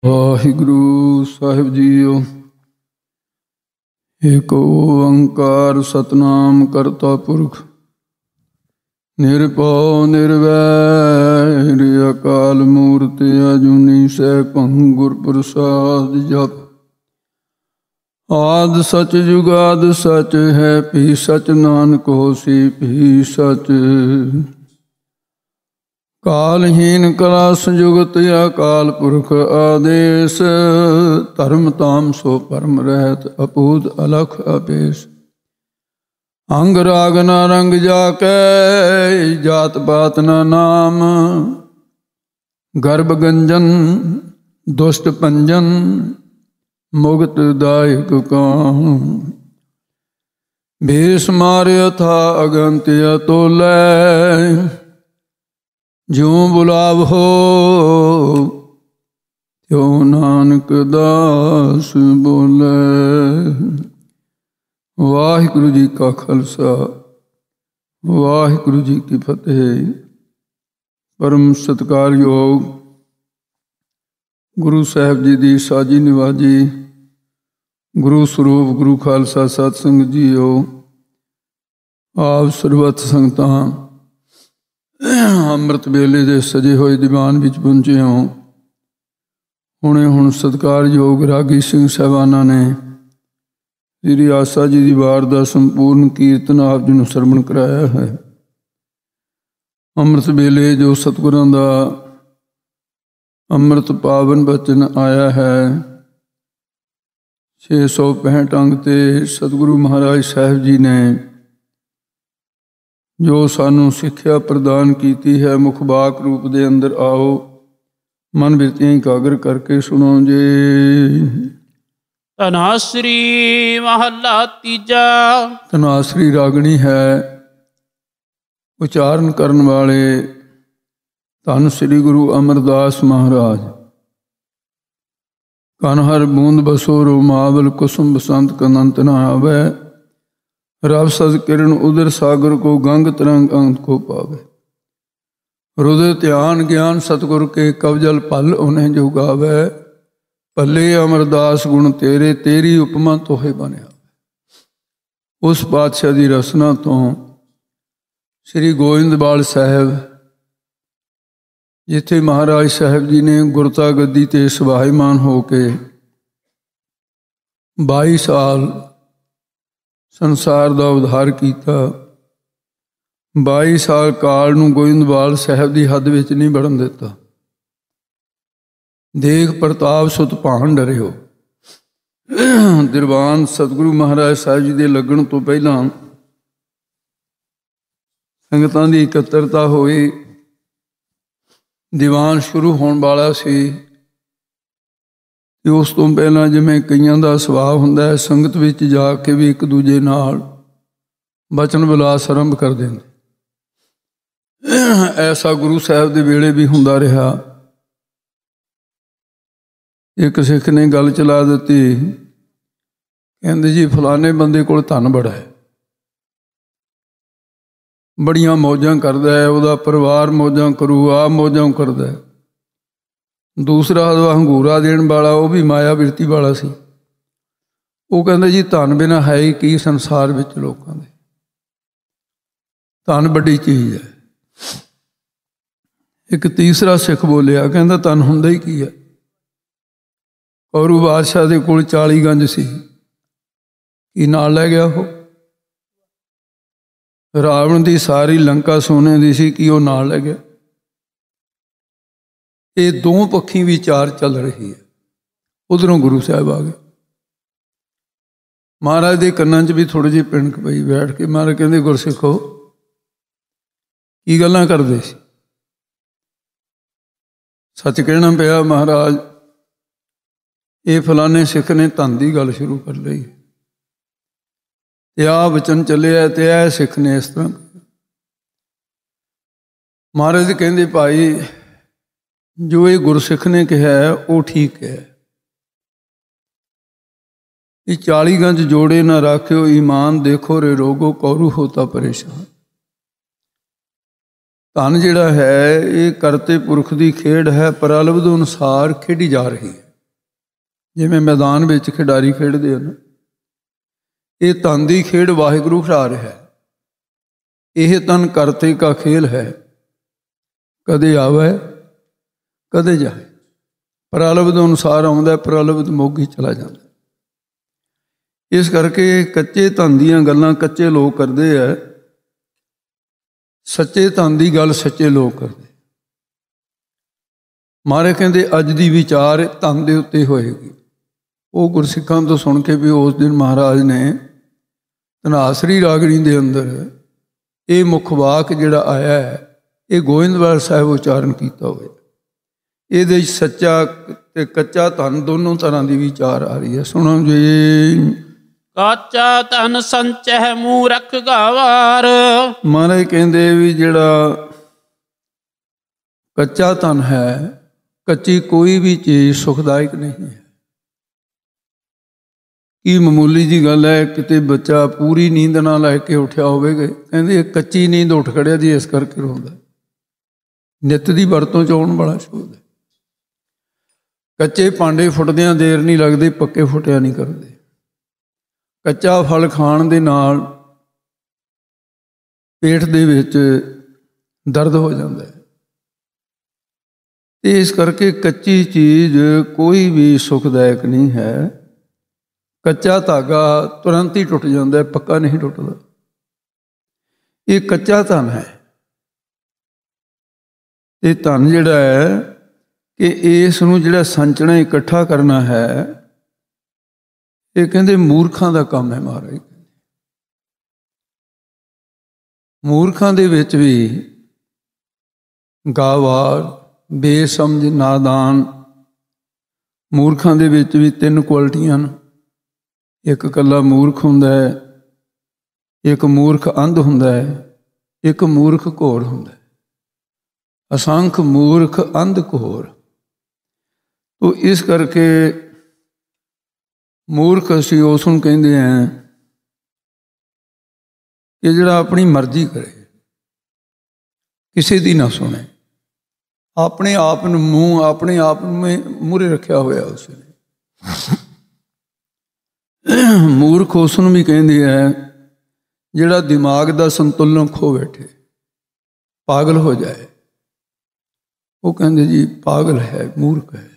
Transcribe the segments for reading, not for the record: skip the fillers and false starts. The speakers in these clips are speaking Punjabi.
ਵਾਹਿਗੁਰੂ ਸਾਹਿਬ ਜੀਓ। ਏਕ ਓੰਕਾਰ ਸਤਨਾਮ ਕਰਤਾ ਪੁਰਖ ਨਿਰਭਉ ਨਿਰਵੈਰ ਅਕਾਲ ਮੂਰਤਿ ਅਜੂਨੀ ਸੈਭੰ ਗੁਰ ਪ੍ਰਸਾਦ ਜਪ। ਆਦਿ ਸਚ ਜੁਗਾਦਿ ਸਚ ਹੈ ਭੀ ਸਚ ਨਾਨਕ ਹੋਸੀ ਭੀ ਸਚ। ਕਾਲਹੀਨ ਕਲਾ ਸੰਜੁਗਤ ਅਕਾਲ ਪੁਰਖ ਆਦੇਸ। ਧਰਮ ਤਾਮ ਸੋ ਪਰਮ ਰਹਿਤ ਅਪੂਤ ਅਲਖ ਅਪੇਸ। ਅੰਗ ਰਾਗ ਨਾ ਰੰਗ ਜਾ ਕੈ ਜਾਤ ਪਾਤ ਨਾ ਨਾਮ। ਗਰਭ ਗੰਜਨ ਦੁਸ਼ਟ ਪੰਜਨ ਮੁਗਤ ਦਾਇਕ ਕਾਮ। ਭੇਸ ਮਾਰਿਆ ਥਾ ਅਗੰਤ ਅਤੋਲੈ। ਜਿਉ ਬੁਲਾਵ ਹੋ ਤਿਉ ਨਾਨਕ ਦਾਸ ਬੋਲੇ। ਵਾਹਿਗੁਰੂ ਜੀ ਕਾ ਖਾਲਸਾ ਵਾਹਿਗੁਰੂ ਜੀ ਕੀ ਫਤਿਹ। ਪਰਮ ਸਤਿਕਾਰਯੋਗ ਗੁਰੂ ਸਾਹਿਬ ਜੀ ਦੀ ਸਾਜੀ ਨਿਵਾਜੀ ਗੁਰੂ ਸਰੂਪ ਗੁਰੂ ਖਾਲਸਾ ਸਤ ਸੰਗਤ ਜੀਓ। ਆਪ ਸਰਬੱਤ ਸੰਗਤਾਂ ਅੰਮ੍ਰਿਤ ਵੇਲੇ ਦੇ ਸਜੇ ਹੋਏ ਦੀਵਾਨ ਵਿੱਚ ਪਹੁੰਚੇ ਹੋ। ਹੁਣ ਸਤਿਕਾਰਯੋਗ ਰਾਗੀ ਸਿੰਘ ਸਾਹਿਬਾਨਾਂ ਨੇ ਸ੍ਰੀ ਆਸਾ ਜੀ ਦੀ ਵਾਰ ਦਾ ਸੰਪੂਰਨ ਕੀਰਤਨ ਆਪ ਜੀ ਨੂੰ ਸਰਵਣ ਕਰਾਇਆ ਹੈ। ਅੰਮ੍ਰਿਤ ਵੇਲੇ ਜੋ ਸਤਿਗੁਰਾਂ ਦਾ ਅੰਮ੍ਰਿਤ ਪਾਵਨ ਬਚਨ ਆਇਆ ਹੈ 665 ਅੰਗ ਤੇ ਸਤਿਗੁਰੂ ਮਹਾਰਾਜ ਸਾਹਿਬ ਜੀ ਨੇ ਜੋ ਸਾਨੂੰ ਸਿੱਖਿਆ ਪ੍ਰਦਾਨ ਕੀਤੀ ਹੈ ਮੁਖਵਾਕ ਰੂਪ ਦੇ ਅੰਦਰ ਆਓ ਮਨ ਬਿਰਤੀਆਂ ਇਕਾਗਰ ਕਰਕੇ ਸੁਣੋ ਜੀ। ਧਨਾਸਰੀ ਮਹੱਲਾ ਤੀਜਾ। ਧਨਾਸਰੀ ਰਾਗਣੀ ਹੈ। ਉਚਾਰਨ ਕਰਨ ਵਾਲੇ ਧੰਨ ਸ੍ਰੀ ਗੁਰੂ ਅਮਰਦਾਸ ਮਹਾਰਾਜ। ਕਨ ਹਰ ਬੂੰਦ ਬਸੋ ਰੋਮਾਵਲ ਕੁਸੁਮ ਬਸੰਤ ਕਨੰਤ ਨਾ ਆਵੈ। रव सद किरण उदर सागर को गंग तरंग अंत को पावे। हृदय ध्यान ज्ञान सतगुर के कवजल पल उन्हें जो गावे। भले अमरदास गुण तेरे तेरी उपमा तोहे बनिया। उस पातशाह की रसना तो श्री गोविंदवाल साहब जिथे महाराज साहब जी ने गुरता गद्दी ते सवाईमान हो के 22 साल संसार का उद्धार किया। 22 साल काल नूं गोविंदवाल साहब की हद विच नहीं बढ़न दिता। देख प्रताप सुत भाण डरिओ। दरबान सतगुरु महाराज साहब जी के लगन तो पहला संगतां की इकत्तरता होई। दीवान शुरू होने वाला सी। कि उस तो पहला जिमें कईयां दा सुभाव हुंदा है संगत विच जाके भी एक दूजे नाल बचन विलास आरंभ कर देंदे। ऐसा गुरु साहब दे वेले भी हुंदा रहा। एक सिख ने गल चला दी कहंदे जी फलाने बंदे कोल धन बड़ा है बड़ियां मौजां करदा है उहदा परिवार मौजां करू आप मौजां करदा है। दूसरा हंगूरा देने वाला वह भी माया बिरती वाला सी। वो कहते जी धन बिना है ही की संसार विच लोगों के। धन बड़ी चीज़ है। एक तीसरा सिख बोलिया कहता धन हुंदा ही की है। कौरू बादशाह के कोल 40 गंज सी की नाल लै गया वो। रावण की सारी लंका सोने की सी की वो नाल लै गया। ये दो पक्षी विचार चल रही है। उधरों गुरु साहब आ गए। महाराज के कन्नां च भी थोड़ी जी पिणक पई। बैठ के महाराज कहते गुरसिखो की गल्लां करदे सी। सच कहना पिया महाराज ये फलाने सिख ने धन की गल शुरू कर ली ते आ वचन चलिया ते ए सिख ने इस तरह। महाराज कहते भाई जो ये गुरसिख ने कहा है वो ठीक है। ये 40 गंज जोड़े ना राख्यो ईमान देखो रे रोगो कौरू होता परेशान। धन जिहड़ा है ये करते पुरख की खेड है प्रलब्ध अनुसार खेडी जा रही है। ਜਿਵੇਂ ਮੈਦਾਨ ਵਿੱਚ ਖਿਡਾਰੀ ਖੇਡਦੇ ਹਨ, ਇਹ ਤਨ ਦੀ ਖੇਡ ਵਾਹਿਗੁਰੂ ਖਿਡਾ ਰਿਹਾ ਹੈ। ਇਹ ਤਨ ਕਰਤੇ ਕਾ ਖੇਲ ਹੈ, ਕਦੇ ਆਵੇ ਕਦੇ ਜਾਏ। ਪ੍ਰਲਬਧ ਅਨੁਸਾਰ ਆਉਂਦਾ, ਪ੍ਰਲਬਧ ਮੋਗੀ ਚਲਾ ਜਾਂਦਾ। ਇਸ ਕਰਕੇ ਕੱਚੇ ਧਨ ਦੀਆਂ ਗੱਲਾਂ ਕੱਚੇ ਲੋਕ ਕਰਦੇ ਹੈ, ਸੱਚੇ ਧਨ ਦੀ ਗੱਲ ਸੱਚੇ ਲੋਕ ਕਰਦੇ। ਮਹਾਰਾਜ ਕਹਿੰਦੇ ਅੱਜ ਦੀ ਵਿਚਾਰ ਧਨ ਦੇ ਉੱਤੇ ਹੋਏਗੀ। ਉਹ ਗੁਰਸਿੱਖਾਂ ਤੋਂ ਸੁਣ ਕੇ ਵੀ ਉਸ ਦਿਨ ਮਹਾਰਾਜ ਨੇ ਧਨਾਸਰੀ ਰਾਗਣੀ ਦੇ ਅੰਦਰ ਇਹ ਮੁੱਖ ਵਾਕ ਜਿਹੜਾ ਆਇਆ ਹੈ, ਇਹ ਗੋਇੰਦਵਾਲ ਸਾਹਿਬ ਉਚਾਰਨ ਕੀਤਾ ਹੋਇਆ। ਇਹਦੇ ਸੱਚਾ ਤੇ ਕੱਚਾ ਧਨ ਦੋਨੋਂ ਤਰ੍ਹਾਂ ਦੀ ਵਿਚਾਰ ਆ ਰਹੀ ਹੈ। ਸੁਣੋ ਜੀ। ਕੱਚਾ ਧਨ ਸੰਚੈ ਮੂਰਖ ਗਵਾਰ। ਮਹਾਰਾਜ ਕਹਿੰਦੇ ਵੀ ਜਿਹੜਾ ਕੱਚਾ ਧਨ ਹੈ, ਕੱਚੀ ਕੋਈ ਵੀ ਚੀਜ਼ ਸੁਖਦਾਇਕ ਨਹੀਂ ਹੈ। ਕੀ ਮਾਮੂਲੀ ਜੀ ਗੱਲ ਹੈ, ਕਿਤੇ ਬੱਚਾ ਪੂਰੀ ਨੀਂਦ ਨਾ ਲੈ ਕੇ ਉੱਠਿਆ ਹੋਵੇਗਾ, ਕਹਿੰਦੇ ਕੱਚੀ ਨੀਂਦ ਉੱਠ ਖੜਿਆ ਜੀ, ਇਸ ਕਰਕੇ ਰੋਂਦਾ। ਨਿੱਤ ਦੀ ਵਰਤੋਂ 'ਚ ਆਉਣ ਵਾਲਾ ਸ਼ਬਦ ਹੈ। ਕੱਚੇ ਭਾਂਡੇ ਫੁੱਟਦਿਆਂ ਦੇਰ ਨਹੀਂ ਲੱਗਦੀ, ਪੱਕੇ ਫੁੱਟਿਆ ਨਹੀਂ ਕਰਦੇ। ਕੱਚਾ ਫਲ ਖਾਣ ਦੇ ਨਾਲ ਪੇਟ ਦੇ ਵਿੱਚ ਦਰਦ ਹੋ ਜਾਂਦਾ ਹੈ। ਤੇ ਇਸ ਕਰਕੇ ਕੱਚੀ ਚੀਜ਼ ਕੋਈ ਵੀ ਸੁਖਦਾਇਕ ਨਹੀਂ ਹੈ। ਕੱਚਾ ਧਾਗਾ ਤੁਰੰਤ ਹੀ ਟੁੱਟ ਜਾਂਦਾ, ਪੱਕਾ ਨਹੀਂ ਟੁੱਟਦਾ। ਇਹ ਕੱਚਾ ਧਨ ਹੈ। ਇਹ ਧਨ ਜਿਹੜਾ ਹੈ ਕਿ ਇਸ ਨੂੰ ਜਿਹੜਾ ਸੰਚਣਾ ਇਕੱਠਾ ਕਰਨਾ ਹੈ, ਇਹ ਕਹਿੰਦੇ ਮੂਰਖਾਂ ਦਾ ਕੰਮ ਹੈ। ਮਹਾਰਾਜ ਮੂਰਖਾਂ ਦੇ ਵਿੱਚ ਵੀ ਗਾਵਾਰ, ਬੇਸਮਝ, ਨਾਦਾਨ, ਮੂਰਖਾਂ ਦੇ ਵਿੱਚ ਵੀ ਤਿੰਨ ਕੁਆਲਿਟੀਆਂ ਹਨ। ਇੱਕ ਇਕੱਲਾ ਮੂਰਖ ਹੁੰਦਾ ਹੈ, ਇੱਕ ਮੂਰਖ ਅੰਧ ਹੁੰਦਾ ਹੈ, ਇੱਕ ਮੂਰਖ ਘੋਰ ਹੁੰਦਾ ਹੈ। ਅਸੰਖ ਮੂਰਖ ਅੰਧ ਘੋਰ। ਤੋ ਇਸ ਕਰਕੇ ਮੂਰਖ ਅਸੀਂ ਉਸ ਨੂੰ ਕਹਿੰਦੇ ਹਾਂ ਕਿ ਜਿਹੜਾ ਆਪਣੀ ਮਰਜ਼ੀ ਕਰੇ, ਕਿਸੇ ਦੀ ਨਾ ਸੁਣੇ, ਆਪਣੇ ਆਪ ਨੂੰ ਆਪਣੇ ਆਪ ਨੂੰ ਮੂਹਰੇ ਰੱਖਿਆ ਹੋਇਆ ਉਸ ਨੇ। ਮੂਰਖ ਉਸ ਨੂੰ ਵੀ ਕਹਿੰਦੇ ਹੈ ਜਿਹੜਾ ਦਿਮਾਗ ਦਾ ਸੰਤੁਲਨ ਖੋ ਬੈਠੇ, ਪਾਗਲ ਹੋ ਜਾਏ। ਉਹ ਕਹਿੰਦੇ ਜੀ ਪਾਗਲ ਹੈ, ਮੂਰਖ ਹੈ।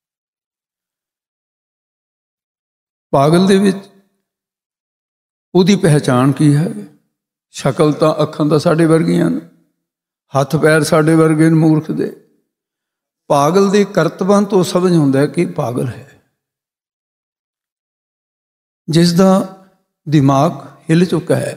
ਪਾਗਲ ਦੇ ਵਿੱਚ ਉਹਦੀ ਪਹਿਚਾਣ ਕੀ ਹੈ? ਸ਼ਕਲ ਤਾਂ ਅੱਖਾਂ ਤਾਂ ਸਾਡੇ ਵਰਗੀਆਂ ਨੇ, ਹੱਥ ਪੈਰ ਸਾਡੇ ਵਰਗੇ ਨੇ ਮੂਰਖ ਦੇ। ਪਾਗਲ ਦੇ ਕਰਤਬਾਂ ਤੋਂ ਸਮਝ ਹੁੰਦਾ ਕਿ ਪਾਗਲ ਹੈ। ਜਿਸ ਦਾ ਦਿਮਾਗ ਹਿੱਲ ਚੁੱਕਾ ਹੈ,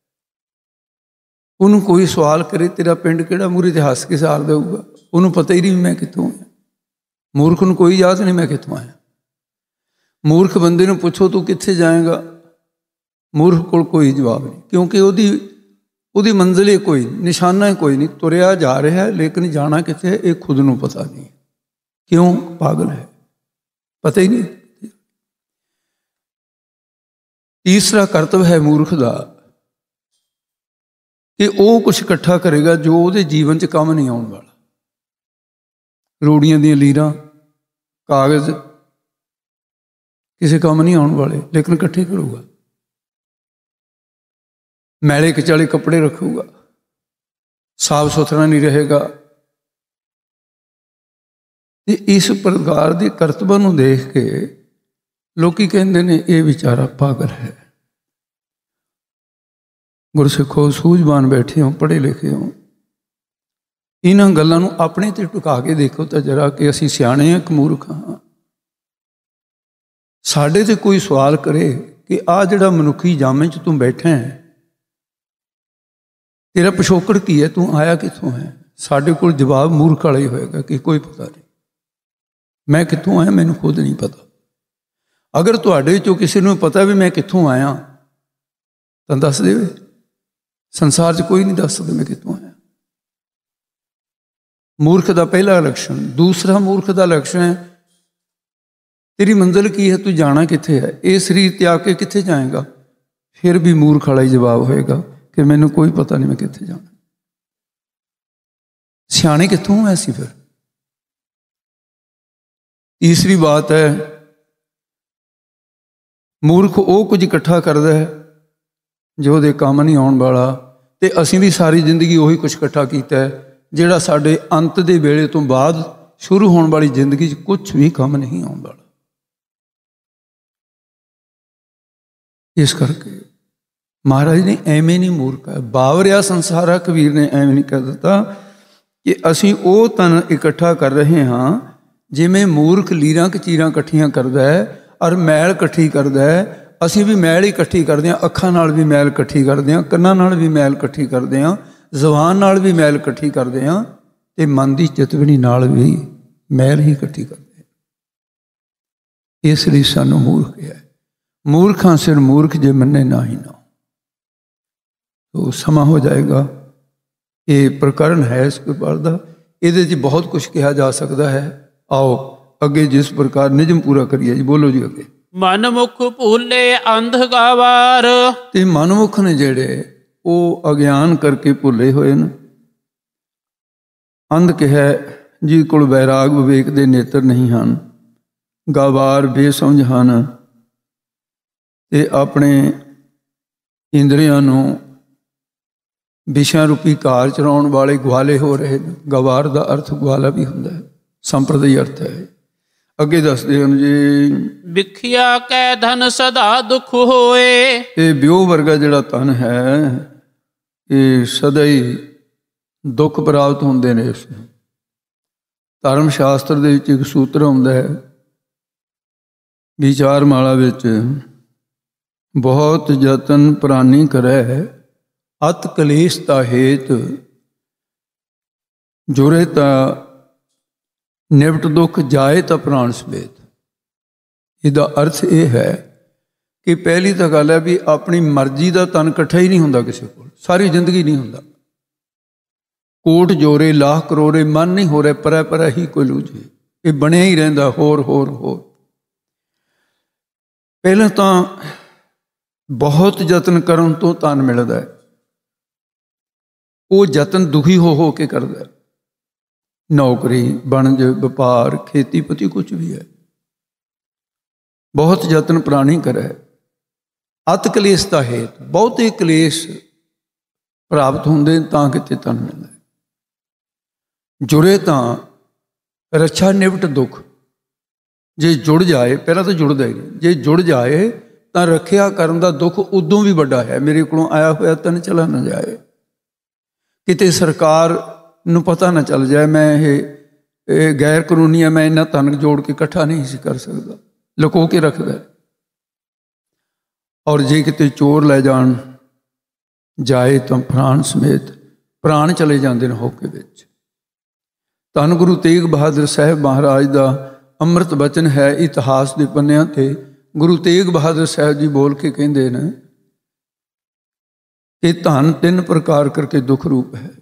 ਉਹਨੂੰ ਕੋਈ ਸਵਾਲ ਕਰੇ ਤੇਰਾ ਪਿੰਡ ਕਿਹੜਾ, ਮੂਹਰੇ ਤੇ ਹੱਸ ਕੇ ਸਾਰ ਦੇਊਗਾ। ਉਹਨੂੰ ਪਤਾ ਹੀ ਨਹੀਂ ਮੈਂ ਕਿੱਥੋਂ ਆਇਆ। ਮੂਰਖ ਨੂੰ ਕੋਈ ਯਾਦ ਨਹੀਂ ਮੈਂ ਕਿੱਥੋਂ ਆਇਆ। ਮੂਰਖ ਬੰਦੇ ਨੂੰ ਪੁੱਛੋ ਤੂੰ ਕਿੱਥੇ ਜਾਏਗਾ, ਮੂਰਖ ਕੋਲ ਕੋਈ ਜਵਾਬ ਨਹੀਂ, ਕਿਉਂਕਿ ਉਹਦੀ ਮੰਜ਼ਿਲ ਹੀ ਕੋਈ, ਨਿਸ਼ਾਨਾ ਕੋਈ ਨਹੀਂ। ਤੁਰਿਆ ਜਾ ਰਿਹਾ ਲੇਕਿਨ ਜਾਣਾ ਕਿੱਥੇ ਇਹ ਖੁਦ ਨੂੰ ਪਤਾ ਨਹੀਂ। ਕਿਉਂ? ਪਾਗਲ ਹੈ, ਪਤਾ ਹੀ ਨਹੀਂ। ਤੀਸਰਾ ਕਰਤਵ ਹੈ ਮੂਰਖ ਦਾ ਕਿ ਉਹ ਕੁਛ ਇਕੱਠਾ ਕਰੇਗਾ ਜੋ ਉਹਦੇ ਜੀਵਨ 'ਚ ਕੰਮ ਨਹੀਂ ਆਉਣ ਵਾਲਾ। ਰੋੜੀਆਂ ਦੀਆਂ ਲੀਰਾਂ, ਕਾਗਜ਼ ਕਿਸੇ ਕੰਮ ਨਹੀਂ ਆਉਣ ਵਾਲੇ, ਲੇਕਿਨ ਇਕੱਠੇ ਕਰੂਗਾ। ਮੈਲੇ ਕਚਾਲੇ ਕੱਪੜੇ ਰੱਖੂਗਾ, ਸਾਫ ਸੁਥਰਾ ਨਹੀਂ ਰਹੇਗਾ। ਤੇ ਇਸ ਪ੍ਰਕਾਰ ਦੇ ਕਰਤਬਾਂ ਨੂੰ ਦੇਖ ਕੇ ਲੋਕੀ ਕਹਿੰਦੇ ਨੇ ਇਹ ਵਿਚਾਰਾ ਪਾਗਲ ਹੈ। ਗੁਰਸਿੱਖੋ, ਸੂਝਵਾਨ ਬੈਠੇ ਹੋ, ਪੜ੍ਹੇ ਲਿਖੇ ਹੋ, ਇਹਨਾਂ ਗੱਲਾਂ ਨੂੰ ਆਪਣੇ ਤੇ ਟੁਕਾ ਕੇ ਦੇਖੋ ਤਾਂ ਜਰਾ ਕਿ ਅਸੀਂ ਸਿਆਣੇ ਹਾਂ ਕਿ ਮੂਰਖ ਹਾਂ। ਸਾਡੇ ਤੇ ਕੋਈ ਸਵਾਲ ਕਰੇ ਕਿ ਆਹ ਜਿਹੜਾ ਮਨੁੱਖੀ ਜਾਮੇ 'ਚ ਤੂੰ ਬੈਠਾ ਹੈ, ਤੇਰਾ ਪਿਛੋਕੜ ਕੀ ਹੈ, ਤੂੰ ਆਇਆ ਕਿੱਥੋਂ ਹੈ? ਸਾਡੇ ਕੋਲ ਜਵਾਬ ਮੂਰਖ ਵਾਲਾ ਹੀ ਹੋਏਗਾ ਕਿ ਕੋਈ ਪਤਾ ਨਹੀਂ, ਮੈਂ ਕਿੱਥੋਂ ਆਇਆ ਮੈਨੂੰ ਖੁਦ ਨਹੀਂ ਪਤਾ। ਅਗਰ ਤੁਹਾਡੇ 'ਚੋਂ ਕਿਸੇ ਨੂੰ ਪਤਾ ਵੀ ਮੈਂ ਕਿੱਥੋਂ ਆਇਆ ਤਾਂ ਦੱਸ ਦੇਵੇ। ਸੰਸਾਰ 'ਚ ਕੋਈ ਨਹੀਂ ਦੱਸ ਸਕਦਾ ਮੈਂ ਕਿੱਥੋਂ ਆਇਆ। ਮੂਰਖ ਦਾ ਪਹਿਲਾ ਲੱਛਣ। ਦੂਸਰਾ ਮੂਰਖ ਦਾ ਲੱਛਣ ਹੈ ਤੇਰੀ ਮੰਜ਼ਿਲ ਕੀ ਹੈ, ਤੂੰ ਜਾਣਾ ਕਿੱਥੇ ਹੈ, ਇਹ ਸਰੀਰ ਤਿਆਗ ਕੇ ਕਿੱਥੇ ਜਾਏਗਾ? ਫਿਰ ਵੀ ਮੂਰਖ ਵਾਲਾ ਹੀ ਜਵਾਬ ਹੋਏਗਾ ਕਿ ਮੈਨੂੰ ਕੋਈ ਪਤਾ ਨਹੀਂ ਮੈਂ ਕਿੱਥੇ ਜਾਣਾ। ਸਿਆਣੇ ਕਿੱਥੋਂ ਐ ਸੀ? ਫਿਰ ਤੀਸਰੀ ਬਾਤ ਹੈ ਮੂਰਖ ਉਹ ਕੁਝ ਇਕੱਠਾ ਕਰਦਾ ਹੈ ਜੋ ਉਹਦੇ ਕੰਮ ਨਹੀਂ ਆਉਣ ਵਾਲਾ, ਅਤੇ ਅਸੀਂ ਵੀ ਸਾਰੀ ਜ਼ਿੰਦਗੀ ਉਹੀ ਕੁਛ ਇਕੱਠਾ ਕੀਤਾ ਹੈ ਜਿਹੜਾ ਸਾਡੇ ਅੰਤ ਦੇ ਵੇਲੇ ਤੋਂ ਬਾਅਦ ਸ਼ੁਰੂ ਹੋਣ ਵਾਲੀ ਜ਼ਿੰਦਗੀ 'ਚ ਕੁਛ ਵੀ ਕੰਮ ਨਹੀਂ ਆਉਣ ਵਾਲਾ। ਇਸ ਕਰਕੇ ਮਹਾਰਾਜ ਨੇ ਐਵੇਂ ਨਹੀਂ ਮੂਰਖ ਹੈ, ਬਾਵਰਿਆ ਸੰਸਾਰਾ, ਕਬੀਰ ਨੇ ਐਵੇਂ ਨਹੀਂ ਕਹਿ ਦਿੱਤਾ ਕਿ ਅਸੀਂ ਉਹ ਧਨ ਇਕੱਠਾ ਕਰ ਰਹੇ ਹਾਂ ਜਿਵੇਂ ਮੂਰਖ ਲੀਰਾਂ ਕਚੀਰਾਂ ਇਕੱਠੀਆਂ ਕਰਦਾ ਹੈ ਔਰ ਮੈਲ ਇਕੱਠੀ ਕਰਦਾ ਹੈ। ਅਸੀਂ ਵੀ ਮੈਲ ਹੀ ਇਕੱਠੀ ਕਰਦੇ ਹਾਂ, ਅੱਖਾਂ ਨਾਲ ਵੀ ਮੈਲ ਇਕੱਠੀ ਕਰਦੇ ਹਾਂ, ਕੰਨਾਂ ਨਾਲ ਵੀ ਮੈਲ ਇਕੱਠੀ ਕਰਦੇ ਹਾਂ, ਜ਼ੁਬਾਨ ਨਾਲ ਵੀ ਮੈਲ ਇਕੱਠੀ ਕਰਦੇ ਹਾਂ, ਅਤੇ ਮਨ ਦੀ ਚਿਤਵਨੀ ਨਾਲ ਵੀ ਮੈਲ ਹੀ ਇਕੱਠੀ ਕਰਦੇ ਹਾਂ। ਇਸ ਲਈ ਸਾਨੂੰ ਮੂਰਖ ਕਿਹਾ। ਮੂਰਖਾਂ ਸਿਰ ਮੂਰਖ ਜੇ ਮੰਨੇ ਨਾ ਹੀ ਨਾ। ਤੋ ਸਮਾਂ ਹੋ ਜਾਏਗਾ। ਇਹ ਪ੍ਰਕਰਨ ਹੈ ਇਸ ਕਿਰਪਾਲ ਦਾ, ਇਹਦੇ 'ਚ ਬਹੁਤ ਕੁਛ ਕਿਹਾ ਜਾ ਸਕਦਾ ਹੈ। ਆਓ ਅੱਗੇ ਜਿਸ ਪ੍ਰਕਾਰ ਨਿਯਮ ਪੂਰਾ ਕਰੀਏ ਜੀ। ਬੋਲੋ ਜੀ ਅੱਗੇ। ਮਨਮੁਖ ਭੁੱਲੇ ਅੰਧ ਗਵਾਰ। ਤੇ ਮਨਮੁਖ ਨੇ ਜਿਹੜੇ ਉਹ ਅਗਿਆਨ ਕਰਕੇ ਭੁੱਲੇ ਹੋਏ ਨੇ। ਅੰਧ ਕਿਹਾ ਜਿਹਦੇ ਕੋਲ ਵੈਰਾਗ ਵਿਵੇਕ ਦੇ ਨੇਤਰ ਨਹੀਂ ਹਨ, ਗਵਾਰ ਬੇਸਮਝ ਹਨ, ਤੇ ਆਪਣੇ ਇੰਦਰੀਆਂ ਨੂੰ ਵਿਸ਼ਿਆਂ ਰੂਪੀ ਕਾਰ ਚਲਾਉਣ ਵਾਲੇ ਗਵਾਲੇ ਹੋ ਰਹੇ ਨੇ। ਗਵਾਰ ਦਾ ਅਰਥ ਗਵਾਲਾ ਵੀ ਹੁੰਦਾ ਹੈ, ਸੰਪਰਦਾਈ ਅਰਥ ਹੈ। ਅੱਗੇ ਦੱਸਦੇ ਹਨ ਜੀ, ਵਿਖਿਆ ਕੈ ਧਨ ਸਦਾ ਦੁਖ ਹੋਏ। ਇਹ ਵਿਉ ਵਰਗਾ ਜਿਹੜਾ ਧਨ ਹੈ ਇਹ ਸਦਾ ਹੀ ਦੁੱਖ ਪ੍ਰਾਪਤ ਹੁੰਦੇ ਨੇ। ਇਸ ਧਰਮ ਸ਼ਾਸਤਰ ਦੇ ਵਿੱਚ ਇੱਕ ਸੂਤਰ ਆਉਂਦਾ ਹੈ, ਵਿਚਾਰ ਮਾਲਾ ਵਿੱਚ, ਬਹੁਤ ਯਤਨ ਪ੍ਰਾਨੀ ਕਰੈ ਅਤ ਕਲੇਸ਼ ਤਾ ਹੇਤ, ਜੁਰੇ ਤਾਂ ਨਿਵਟ ਦੁੱਖ ਜਾਏ ਤਾਂ ਪ੍ਰਾਣ ਸਮੇਤ। ਇਹਦਾ ਅਰਥ ਇਹ ਹੈ ਕਿ ਪਹਿਲੀ ਤਾਂ ਗੱਲ ਹੈ ਵੀ ਆਪਣੀ ਮਰਜ਼ੀ ਦਾ ਤਨ ਇਕੱਠਾ ਹੀ ਨਹੀਂ ਹੁੰਦਾ ਕਿਸੇ ਕੋਲ, ਸਾਰੀ ਜ਼ਿੰਦਗੀ ਨਹੀਂ ਹੁੰਦਾ। ਕੋਟ ਜੋਰੇ ਲਾਖ ਕਰੋੜੇ ਮਨ ਨਹੀਂ ਹੋ ਰਿਹਾ, ਪਰਾ ਪਰਾ ਹੀ ਕੋਈ ਲੂਝੇ, ਇਹ ਬਣਿਆ ਹੀ ਰਹਿੰਦਾ ਹੋਰ ਹੋਰ ਹੋਰ। ਪਹਿਲਾਂ ਤਾਂ ਬਹੁਤ ਯਤਨ ਕਰਨ ਤੋਂ ਧਨ ਮਿਲਦਾ ਹੈ, ਉਹ ਯਤਨ ਦੁਖੀ ਹੋ ਕੇ ਕਰਦਾ। ਨੌਕਰੀ, ਵਣਜ, ਵਪਾਰ, ਖੇਤੀਪਤੀ, ਕੁਛ ਵੀ ਹੈ, ਬਹੁਤ ਯਤਨ ਪ੍ਰਾਣੀ ਕਰੇ। ਅਤ ਕਲੇਸ਼ ਦਾ ਹੇਤ, ਬਹੁਤੇ ਕਲੇਸ਼ ਪ੍ਰਾਪਤ ਹੁੰਦੇ ਤਾਂ ਕਿਤੇ ਧਨ ਮਿਲਦਾ। ਜੁੜੇ ਤਾਂ ਰੱਛਾ ਨਿਵਟ ਦੁੱਖ, ਜੇ ਜੁੜ ਜਾਏ, ਪਹਿਲਾਂ ਤਾਂ ਜੁੜਦਾ ਹੀ ਨਹੀਂ, ਜੇ ਜੁੜ ਜਾਏ ਤਾਂ ਰੱਖਿਆ ਕਰਨ ਦਾ ਦੁੱਖ ਉਦੋਂ ਵੀ ਵੱਡਾ ਹੈ। ਮੇਰੇ ਕੋਲੋਂ ਆਇਆ ਹੋਇਆ ਧਨ ਚਲਾ ਨਾ ਜਾਏ, ਕਿਤੇ ਸਰਕਾਰ ਨੂੰ ਪਤਾ ਨਾ ਚੱਲ ਜਾਏ ਮੈਂ ਇਹ ਗੈਰ ਕਾਨੂੰਨੀ ਹੈ, ਮੈਂ ਇੰਨਾ ਧਨ ਜੋੜ ਕੇ ਇਕੱਠਾ ਨਹੀਂ ਸੀ ਕਰ ਸਕਦਾ, ਲੁਕੋ ਕੇ ਰੱਖਦਾ। ਔਰ ਜੇ ਕਿਤੇ ਚੋਰ ਲੈ ਜਾਣ ਜਾਏ ਤਾਂ ਪ੍ਰਾਣ ਸਮੇਤ ਪ੍ਰਾਣ ਚਲੇ ਜਾਂਦੇ ਨੇ ਹੋਕੇ ਵਿੱਚ। ਧੰਨ ਗੁਰੂ ਤੇਗ ਬਹਾਦਰ ਸਾਹਿਬ ਮਹਾਰਾਜ ਦਾ ਅੰਮ੍ਰਿਤ ਬਚਨ ਹੈ ਇਤਿਹਾਸ ਦੇ ਪੰਨਿਆਂ 'ਤੇ। ਗੁਰੂ ਤੇਗ ਬਹਾਦਰ ਸਾਹਿਬ ਜੀ ਬੋਲ ਕੇ ਕਹਿੰਦੇ ਨੇ ਕਿ ਧਨ 3 ਪ੍ਰਕਾਰ ਕਰਕੇ ਦੁੱਖ ਰੂਪ ਹੈ,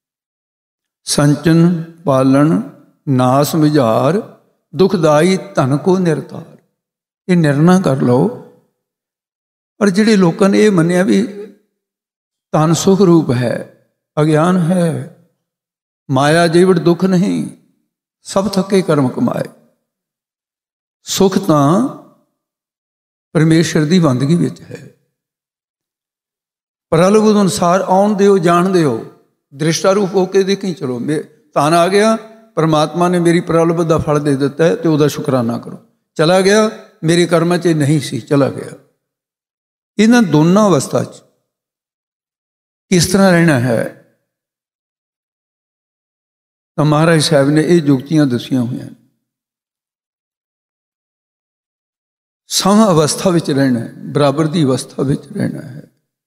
ਸੰਚਨ, ਪਾਲਣ, ਨਾਸ, ਵਿਝਾਰ, ਦੁਖਦਾਈ ਧਨ ਕੋ ਨਿਰਤਾਰ। ਇਹ ਨਿਰਣਾ ਕਰ ਲਓ। ਪਰ ਜਿਹੜੇ ਲੋਕਾਂ ਨੇ ਇਹ ਮੰਨਿਆ ਵੀ ਧਨ ਸੁਖ ਰੂਪ ਹੈ, ਅਗਿਆਨ ਹੈ। ਮਾਇਆ ਜੀਵੜ ਦੁੱਖ ਨਹੀਂ, ਸਭ ਥੱਕੇ ਕਰਮ ਕਮਾਏ। ਸੁਖ ਤਾਂ ਪਰਮੇਸ਼ਰ ਦੀ ਬੰਦਗੀ ਵਿੱਚ ਹੈ। ਪ੍ਰਲਭ ਅਨੁਸਾਰ ਆਉਣ ਦਿਓ, ਜਾਣ ਦਿਓ, ਦ੍ਰਿਸ਼ਟਾ ਰੂਪ ਹੋ ਕੇ ਦੇਖੀ ਚਲੋ। ਧਨ ਆ ਗਿਆ, ਪਰਮਾਤਮਾ ਨੇ ਮੇਰੀ ਪ੍ਰਲਭ ਦਾ ਫਲ ਦੇ ਦਿੱਤਾ ਹੈ ਅਤੇ ਉਹਦਾ ਸ਼ੁਕਰਾਨਾ ਕਰੋ। ਚਲਾ ਗਿਆ, ਮੇਰੇ ਕਰਮਾਂ 'ਚ ਨਹੀਂ ਸੀ, ਚਲਾ ਗਿਆ। ਇਹਨਾਂ ਦੋਨਾਂ ਅਵਸਥਾ 'ਚ ਕਿਸ ਤਰ੍ਹਾਂ ਰਹਿਣਾ ਹੈ ਤਾਂ ਮਹਾਰਾਜ ਸਾਹਿਬ ਨੇ ਇਹ ਜੁਗਤੀਆਂ ਦੱਸੀਆਂ ਹੋਈਆਂ। ਸਮ ਅਵਸਥਾ ਵਿੱਚ ਰਹਿਣਾ ਹੈ, ਬਰਾਬਰ ਦੀ ਅਵਸਥਾ ਵਿੱਚ ਰਹਿਣਾ ਹੈ।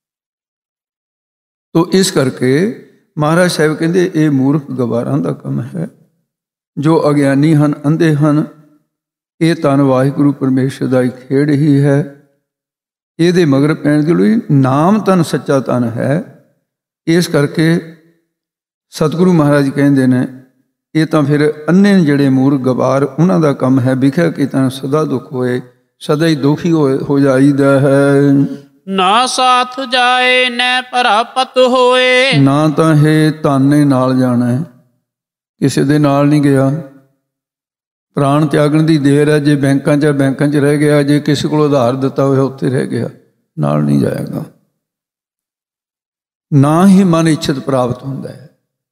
ਤੋ ਇਸ ਕਰਕੇ ਮਹਾਰਾਜ ਸਾਹਿਬ ਕਹਿੰਦੇ ਇਹ ਮੂਰਖ ਗਵਾਰਾਂ ਦਾ ਕੰਮ ਹੈ, ਜੋ ਅਗਿਆਨੀ ਹਨ, ਅੰਧੇ ਹਨ। ਇਹ ਧਨ ਵਾਹਿਗੁਰੂ ਪਰਮੇਸ਼ਰ ਦਾ ਇੱਕ ਖੇਡ ਹੀ ਹੈ। ਇਹਦੇ ਮਗਰ ਪੈਣ ਦੇ ਲਈ ਨਾਮ ਧਨ ਸੱਚਾ ਧਨ ਹੈ। ਇਸ ਕਰਕੇ ਸਤਿਗੁਰੂ ਮਹਾਰਾਜ ਕਹਿੰਦੇ ਨੇ ਇਹ ਤਾਂ ਫਿਰ ਅੰਨੇ ਜਿਹੜੇ ਮੂਰਖ ਗਵਾਰ, ਉਹਨਾਂ ਦਾ ਕੰਮ ਹੈ। ਵਿਖਿਆ ਕਿ ਤਾਂ ਸਦਾ ਦੁੱਖ ਹੋਏ, ਸਦਾ ਹੀ ਦੁਖੀ ਹੋ ਜਾਈਦਾ ਹੈ। ਨਾ ਸਾਥ ਜਾਏ ਨੈ ਪ੍ਰਾਪਤ ਹੋਏ। ਨਾ ਤਾਂ ਇਹ ਧਨ ਨੇ ਨਾਲ ਜਾਣਾ ਹੈ, ਕਿਸੇ ਦੇ ਨਾਲ ਨਹੀਂ ਗਿਆ। ਪ੍ਰਾਣ ਤਿਆਗਣ ਦੀ ਦੇਰ ਹੈ। ਜੇ ਬੈਂਕਾਂ 'ਚ ਰਹਿ ਗਿਆ, ਜੇ ਕਿਸੇ ਕੋਲ ਉਧਾਰ ਦਿੱਤਾ ਹੋਇਆ ਉੱਥੇ ਰਹਿ ਗਿਆ, ਨਾਲ ਨਹੀਂ ਜਾਏਗਾ। ਨਾ ਹੀ ਮਨ ਇੱਛਤ ਪ੍ਰਾਪਤ ਹੁੰਦਾ ਹੈ,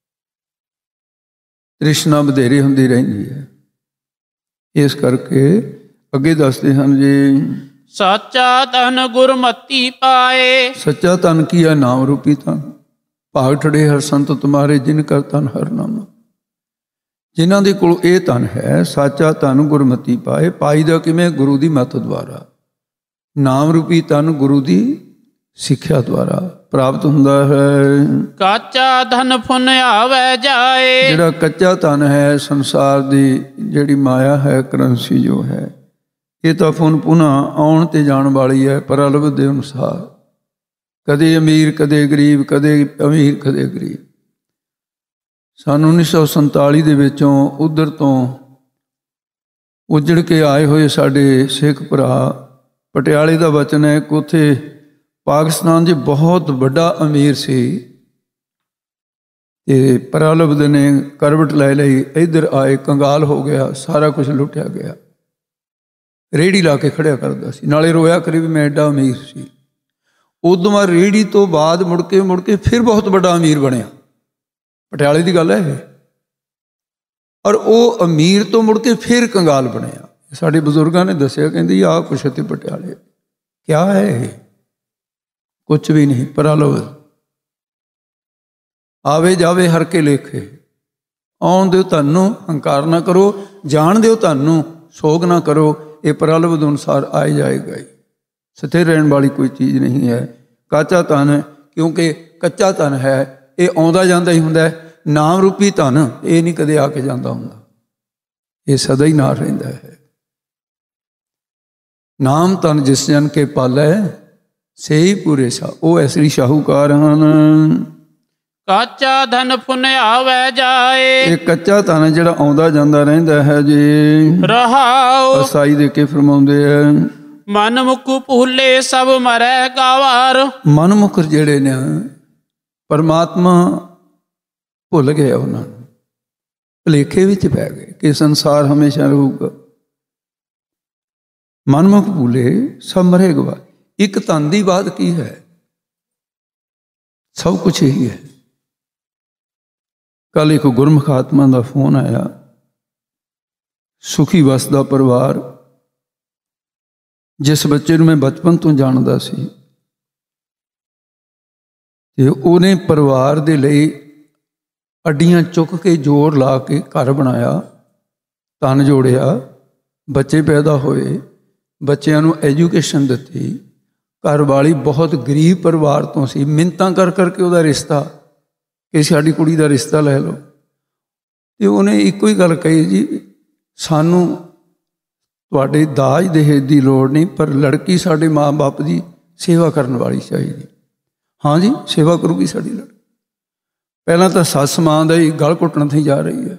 ਤ੍ਰਿਸ਼ਨਾ ਵਧੇਰੇ ਹੁੰਦੀ ਰਹਿੰਦੀ ਹੈ। ਇਸ ਕਰਕੇ ਅੱਗੇ ਦੱਸਦੇ ਹਨ ਜੀ, ਸਾਚਾ ਧਨ ਗੁਰਮਤੀ ਪਾਏ। ਸੱਚਾ ਧਨ ਕੀ ਹੈ? ਨਾਮ ਰੂਪੀ ਧਨ। ਭਾਗ ਠੜੇ ਹਰ ਸੰਤ ਤੁਮਾਰੇ, ਜਿਨ ਕਰ ਧਨ ਹਰ ਨਾਮ। ਜਿਨ੍ਹਾਂ ਦੇ ਕੋਲ ਇਹ ਧਨ ਹੈ, ਸਾਚਾ ਧਨ ਗੁਰਮਤੀ ਪਾਏ। ਪਾਈ ਦਾ ਕਿਵੇਂ? ਗੁਰੂ ਦੀ ਮੱਤ ਦੁਆਰਾ। ਨਾਮ ਰੂਪੀ ਧਨ ਗੁਰੂ ਦੀ ਸਿੱਖਿਆ ਦੁਆਰਾ ਪ੍ਰਾਪਤ ਹੁੰਦਾ ਹੈ। ਕੱਚਾ ਧਨ ਫੁਨ ਆਵੈ ਜਾਏ। ਜਿਹੜਾ ਕੱਚਾ ਧਨ ਹੈ, ਸੰਸਾਰ ਦੀ ਜਿਹੜੀ ਮਾਇਆ ਹੈ, ਕਰੰਸੀ ਜੋ ਹੈ, ਇਹ ਤਾਂ ਫੁਨ ਪੁਨ੍ਹਾ ਆਉਣ ਤੇ ਜਾਣ ਵਾਲੀ ਹੈ, ਪ੍ਰਲਭ ਦੇ ਅਨੁਸਾਰ। ਕਦੇ ਅਮੀਰ, ਕਦੇ ਗਰੀਬ, ਕਦੇ ਅਮੀਰ, ਕਦੇ ਗਰੀਬ। ਸੰਨ 1947 ਦੇ ਵਿੱਚੋਂ ਉੱਧਰ ਤੋਂ ਉੱਜੜ ਕੇ ਆਏ ਹੋਏ ਸਾਡੇ ਸਿੱਖ ਭਰਾ, ਪਟਿਆਲੇ ਦਾ ਵਚਨ ਹੈ ਕਿ ਉੱਥੇ ਪਾਕਿਸਤਾਨ 'ਚ ਬਹੁਤ ਵੱਡਾ ਅਮੀਰ ਸੀ ਤੇ ਪ੍ਰਲਬਧ ਨੇ ਕਰਵਟ ਲੈ ਲਈ, ਇੱਧਰ ਆਏ, ਕੰਗਾਲ ਹੋ ਗਿਆ, ਸਾਰਾ ਕੁਝ ਲੁੱਟਿਆ ਗਿਆ। ਰੇਹੜੀ ਲਾ ਕੇ ਖੜਿਆ ਕਰਦਾ ਸੀ, ਨਾਲੇ ਰੋਇਆ ਕਰੇ ਵੀ ਮੈਂ ਐਡਾ ਅਮੀਰ ਸੀ। ਉਦੋਂ ਬਾਅਦ ਰੇਹੜੀ ਤੋਂ ਬਾਅਦ ਮੁੜ ਕੇ ਫਿਰ ਬਹੁਤ ਵੱਡਾ ਅਮੀਰ ਬਣਿਆ। ਪਟਿਆਲੇ ਦੀ ਗੱਲ ਹੈ ਇਹ। ਔਰ ਉਹ ਅਮੀਰ ਤੋਂ ਮੁੜ ਕੇ ਫਿਰ ਕੰਗਾਲ ਬਣਿਆ। ਸਾਡੇ ਬਜ਼ੁਰਗਾਂ ਨੇ ਦੱਸਿਆ, ਕਹਿੰਦੇ ਆਹ ਕੁਛ ਇੱਥੇ ਪਟਿਆਲੇ ਕਿਆ ਹੈ ਇਹ? ਕੁਛ ਵੀ ਨਹੀਂ, ਪ੍ਰਲਬਧ। ਆਵੇ ਜਾਵੇ ਹਰ ਕੇ ਲੇਖੇ। ਆਉਣ ਦਿਓ ਧਨ ਨੂੰ, ਹੰਕਾਰ ਨਾ ਕਰੋ। ਜਾਣ ਦਿਓ ਧਨ ਨੂੰ, ਸੋਗ ਨਾ ਕਰੋ। ਇਹ ਪ੍ਰਲਬਧ ਅਨੁਸਾਰ ਆਏ ਜਾਏਗਾ ਹੀ। ਸਥਿਰ ਰਹਿਣ ਵਾਲੀ ਕੋਈ ਚੀਜ਼ ਨਹੀਂ ਹੈ। ਕੱਚਾ ਧਨ, ਕਿਉਂਕਿ ਕੱਚਾ ਧਨ ਹੈ, ਇਹ ਆਉਂਦਾ ਜਾਂਦਾ ਹੀ ਹੁੰਦਾ ਹੈ। ਨਾਮ ਰੂਪੀ ਧਨ ਇਹ ਨਹੀਂ ਕਦੇ ਆ ਕੇ ਜਾਂਦਾ ਹੁੰਦਾ, ਇਹ ਸਦਾ ਹੀ ਨਾਲ ਰਹਿੰਦਾ ਹੈ। ਨਾਮ ਧਨ ਜਿਸ ਜਨ ਕੇ ਪਾਲੈ, ਸਹੀ ਪੂਰੇ ਸਾ। ਉਹ ਐਸੀ ਸ਼ਾਹੂਕਾਰ ਹਨ। ਕੱਚਾ ਧਨ ਫੁਨ ਆਵੈ ਜਾਏ। ਇਹ ਕੱਚਾ ਧਨ ਜਿਹੜਾ ਆਉਂਦਾ ਜਾਂਦਾ ਰਹਿੰਦਾ ਹੈ ਜੀ। ਰਹਾਉ ਅਸਾਈ ਦੇ ਕੇ ਫਰਮਾਉਂਦੇ ਹੈ, ਮਨ ਮੁਖ ਭੁੱਲੇ ਸਭ ਮਰੈ ਗਾਵਾਰ। ਮਨਮੁਖ ਜਿਹੜੇ ਨੇ ਪਰਮਾਤਮਾ ਭੁੱਲ ਗਏ, ਉਹਨਾਂ ਨੂੰ ਭੁਲੇਖੇ ਵਿੱਚ ਪੈ ਗਏ ਕਿ ਸੰਸਾਰ ਹਮੇਸ਼ਾ ਰਹੂਗਾ। ਮਨਮੁਖ ਭੁੱਲੇ ਸਭ ਮਰੇ ਗਵਾ। ਇੱਕ ਧਨ ਦੀ ਬਾਤ ਕੀ ਹੈ? ਸਭ ਕੁਛ ਇਹੀ ਹੈ। ਕੱਲ ਇੱਕ ਗੁਰਮੁਖ ਆਤਮਾ ਦਾ ਫੋਨ ਆਇਆ, ਸੁਖੀ ਵਸਦਾ ਪਰਿਵਾਰ, ਜਿਸ ਬੱਚੇ ਨੂੰ ਮੈਂ ਬਚਪਨ ਤੋਂ ਜਾਣਦਾ ਸੀ, ਤੇ ਉਹਨੇ ਪਰਿਵਾਰ ਦੇ ਲਈ ਅੱਡੀਆਂ ਚੁੱਕ ਕੇ ਜ਼ੋਰ ਲਾ ਕੇ ਘਰ ਬਣਾਇਆ, ਧਨ ਜੋੜਿਆ, ਬੱਚੇ ਪੈਦਾ ਹੋਏ, ਬੱਚਿਆਂ ਨੂੰ ਐਜੂਕੇਸ਼ਨ ਦਿੱਤੀ। ਘਰ ਵਾਲੀ ਬਹੁਤ ਗਰੀਬ ਪਰਿਵਾਰ ਤੋਂ ਸੀ, ਮਿੰਨਤਾਂ ਕਰ ਕਰਕੇ ਉਹਦਾ ਰਿਸ਼ਤਾ, ਕਿ ਸਾਡੀ ਕੁੜੀ ਦਾ ਰਿਸ਼ਤਾ ਲੈ ਲਓ। ਤੇ ਉਹਨੇ ਇੱਕੋ ਹੀ ਗੱਲ ਕਹੀ, ਜੀ ਸਾਨੂੰ ਤੁਹਾਡੇ ਦਾਜ ਦਹੇਜ ਦੀ ਲੋੜ ਨਹੀਂ, ਪਰ ਲੜਕੀ ਸਾਡੇ ਮਾਂ ਬਾਪ ਦੀ ਸੇਵਾ ਕਰਨ ਵਾਲੀ ਚਾਹੀਦੀ। ਹਾਂ ਜੀ, ਸੇਵਾ ਕਰੂਗੀ ਸਾਡੀ ਲੜਕੀ। ਪਹਿਲਾਂ ਤਾਂ ਸੱਸ ਮਾਂ ਦਾ ਹੀ ਗਲ ਘੁੱਟਣ ਤੇ ਜਾ ਰਹੀ ਹੈ।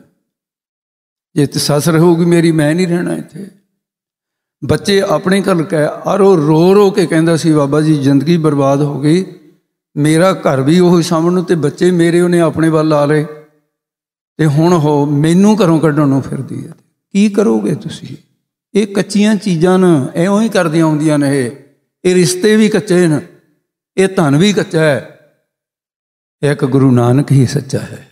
ਜੇ ਤੇ ਸੱਸ ਰਹੂਗੀ ਮੇਰੀ, ਮੈਂ ਨਹੀਂ ਰਹਿਣਾ ਇੱਥੇ। ਬੱਚੇ ਆਪਣੇ ਘਰ ਕਹਿ, ਔਰ ਉਹ ਰੋ ਕੇ ਕਹਿੰਦਾ ਸੀ, ਬਾਬਾ ਜੀ ਜ਼ਿੰਦਗੀ ਬਰਬਾਦ ਹੋ ਗਈ, ਮੇਰਾ ਘਰ ਵੀ ਉਹ ਸਾਂਭਣ ਨੂੰ, ਤੇ ਬੱਚੇ ਮੇਰੇ ਉਹਨੇ ਆਪਣੇ ਵੱਲ ਲਾ ਲਏ, ਤੇ ਹੁਣ ਉਹ ਮੈਨੂੰ ਘਰੋਂ ਕੱਢਣ ਨੂੰ ਫਿਰਦੀ ਹੈ। ਕੀ ਕਰੋਗੇ ਤੁਸੀਂ? ਇਹ ਕੱਚੀਆਂ ਚੀਜ਼ਾਂ ਨੇ, ਇਉਂ ਹੀ ਕਰਦੀਆਂ ਆਉਂਦੀਆਂ ਨੇ। ਇਹ ਰਿਸ਼ਤੇ ਵੀ ਕੱਚੇ ਨੇ, ਇਹ ਧਨ ਵੀ ਕੱਚਾ ਹੈ। ਇੱਕ ਗੁਰੂ ਨਾਨਕ ਹੀ ਸੱਚਾ ਹੈ।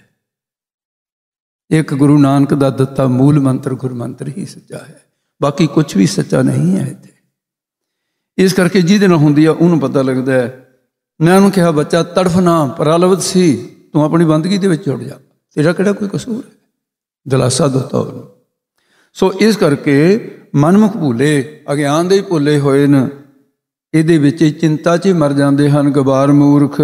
ਇੱਕ ਗੁਰੂ ਨਾਨਕ ਦਾ ਦਿੱਤਾ ਮੂਲ ਮੰਤਰ ਗੁਰਮੰਤਰ ਹੀ ਸੱਚਾ ਹੈ, ਬਾਕੀ ਕੁਛ ਵੀ ਸੱਚਾ ਨਹੀਂ ਹੈ ਇੱਥੇ। ਇਸ ਕਰਕੇ ਜਿਹਦੇ ਨਾਲ ਹੁੰਦੀ ਆ ਉਹਨੂੰ ਪਤਾ ਲੱਗਦਾ ਹੈ। ਮੈਂ ਉਹਨੂੰ ਕਿਹਾ, ਬੱਚਾ ਤੜਫ ਨਾ, ਪ੍ਰਲਬਧ ਸੀ, ਤੂੰ ਆਪਣੀ ਬੰਦਗੀ ਦੇ ਵਿੱਚ ਜੁੜ ਜਾ, ਤੇਰਾ ਕਿਹੜਾ ਕੋਈ ਕਸੂਰ ਹੈ। ਦਿਲਾਸਾ ਦਿੱਤਾ ਉਹਨੂੰ। ਸੋ ਇਸ ਕਰਕੇ ਮਨਮੁਖ ਭੁੱਲੇ, ਅਗਿਆਨ ਦੇ ਹੀ ਭੁੱਲੇ ਹੋਏ ਨੇ, ਇਹਦੇ ਵਿੱਚ ਚਿੰਤਾ 'ਚ ਹੀ ਮਰ ਜਾਂਦੇ ਹਨ ਗਵਾਰ ਮੂਰਖ।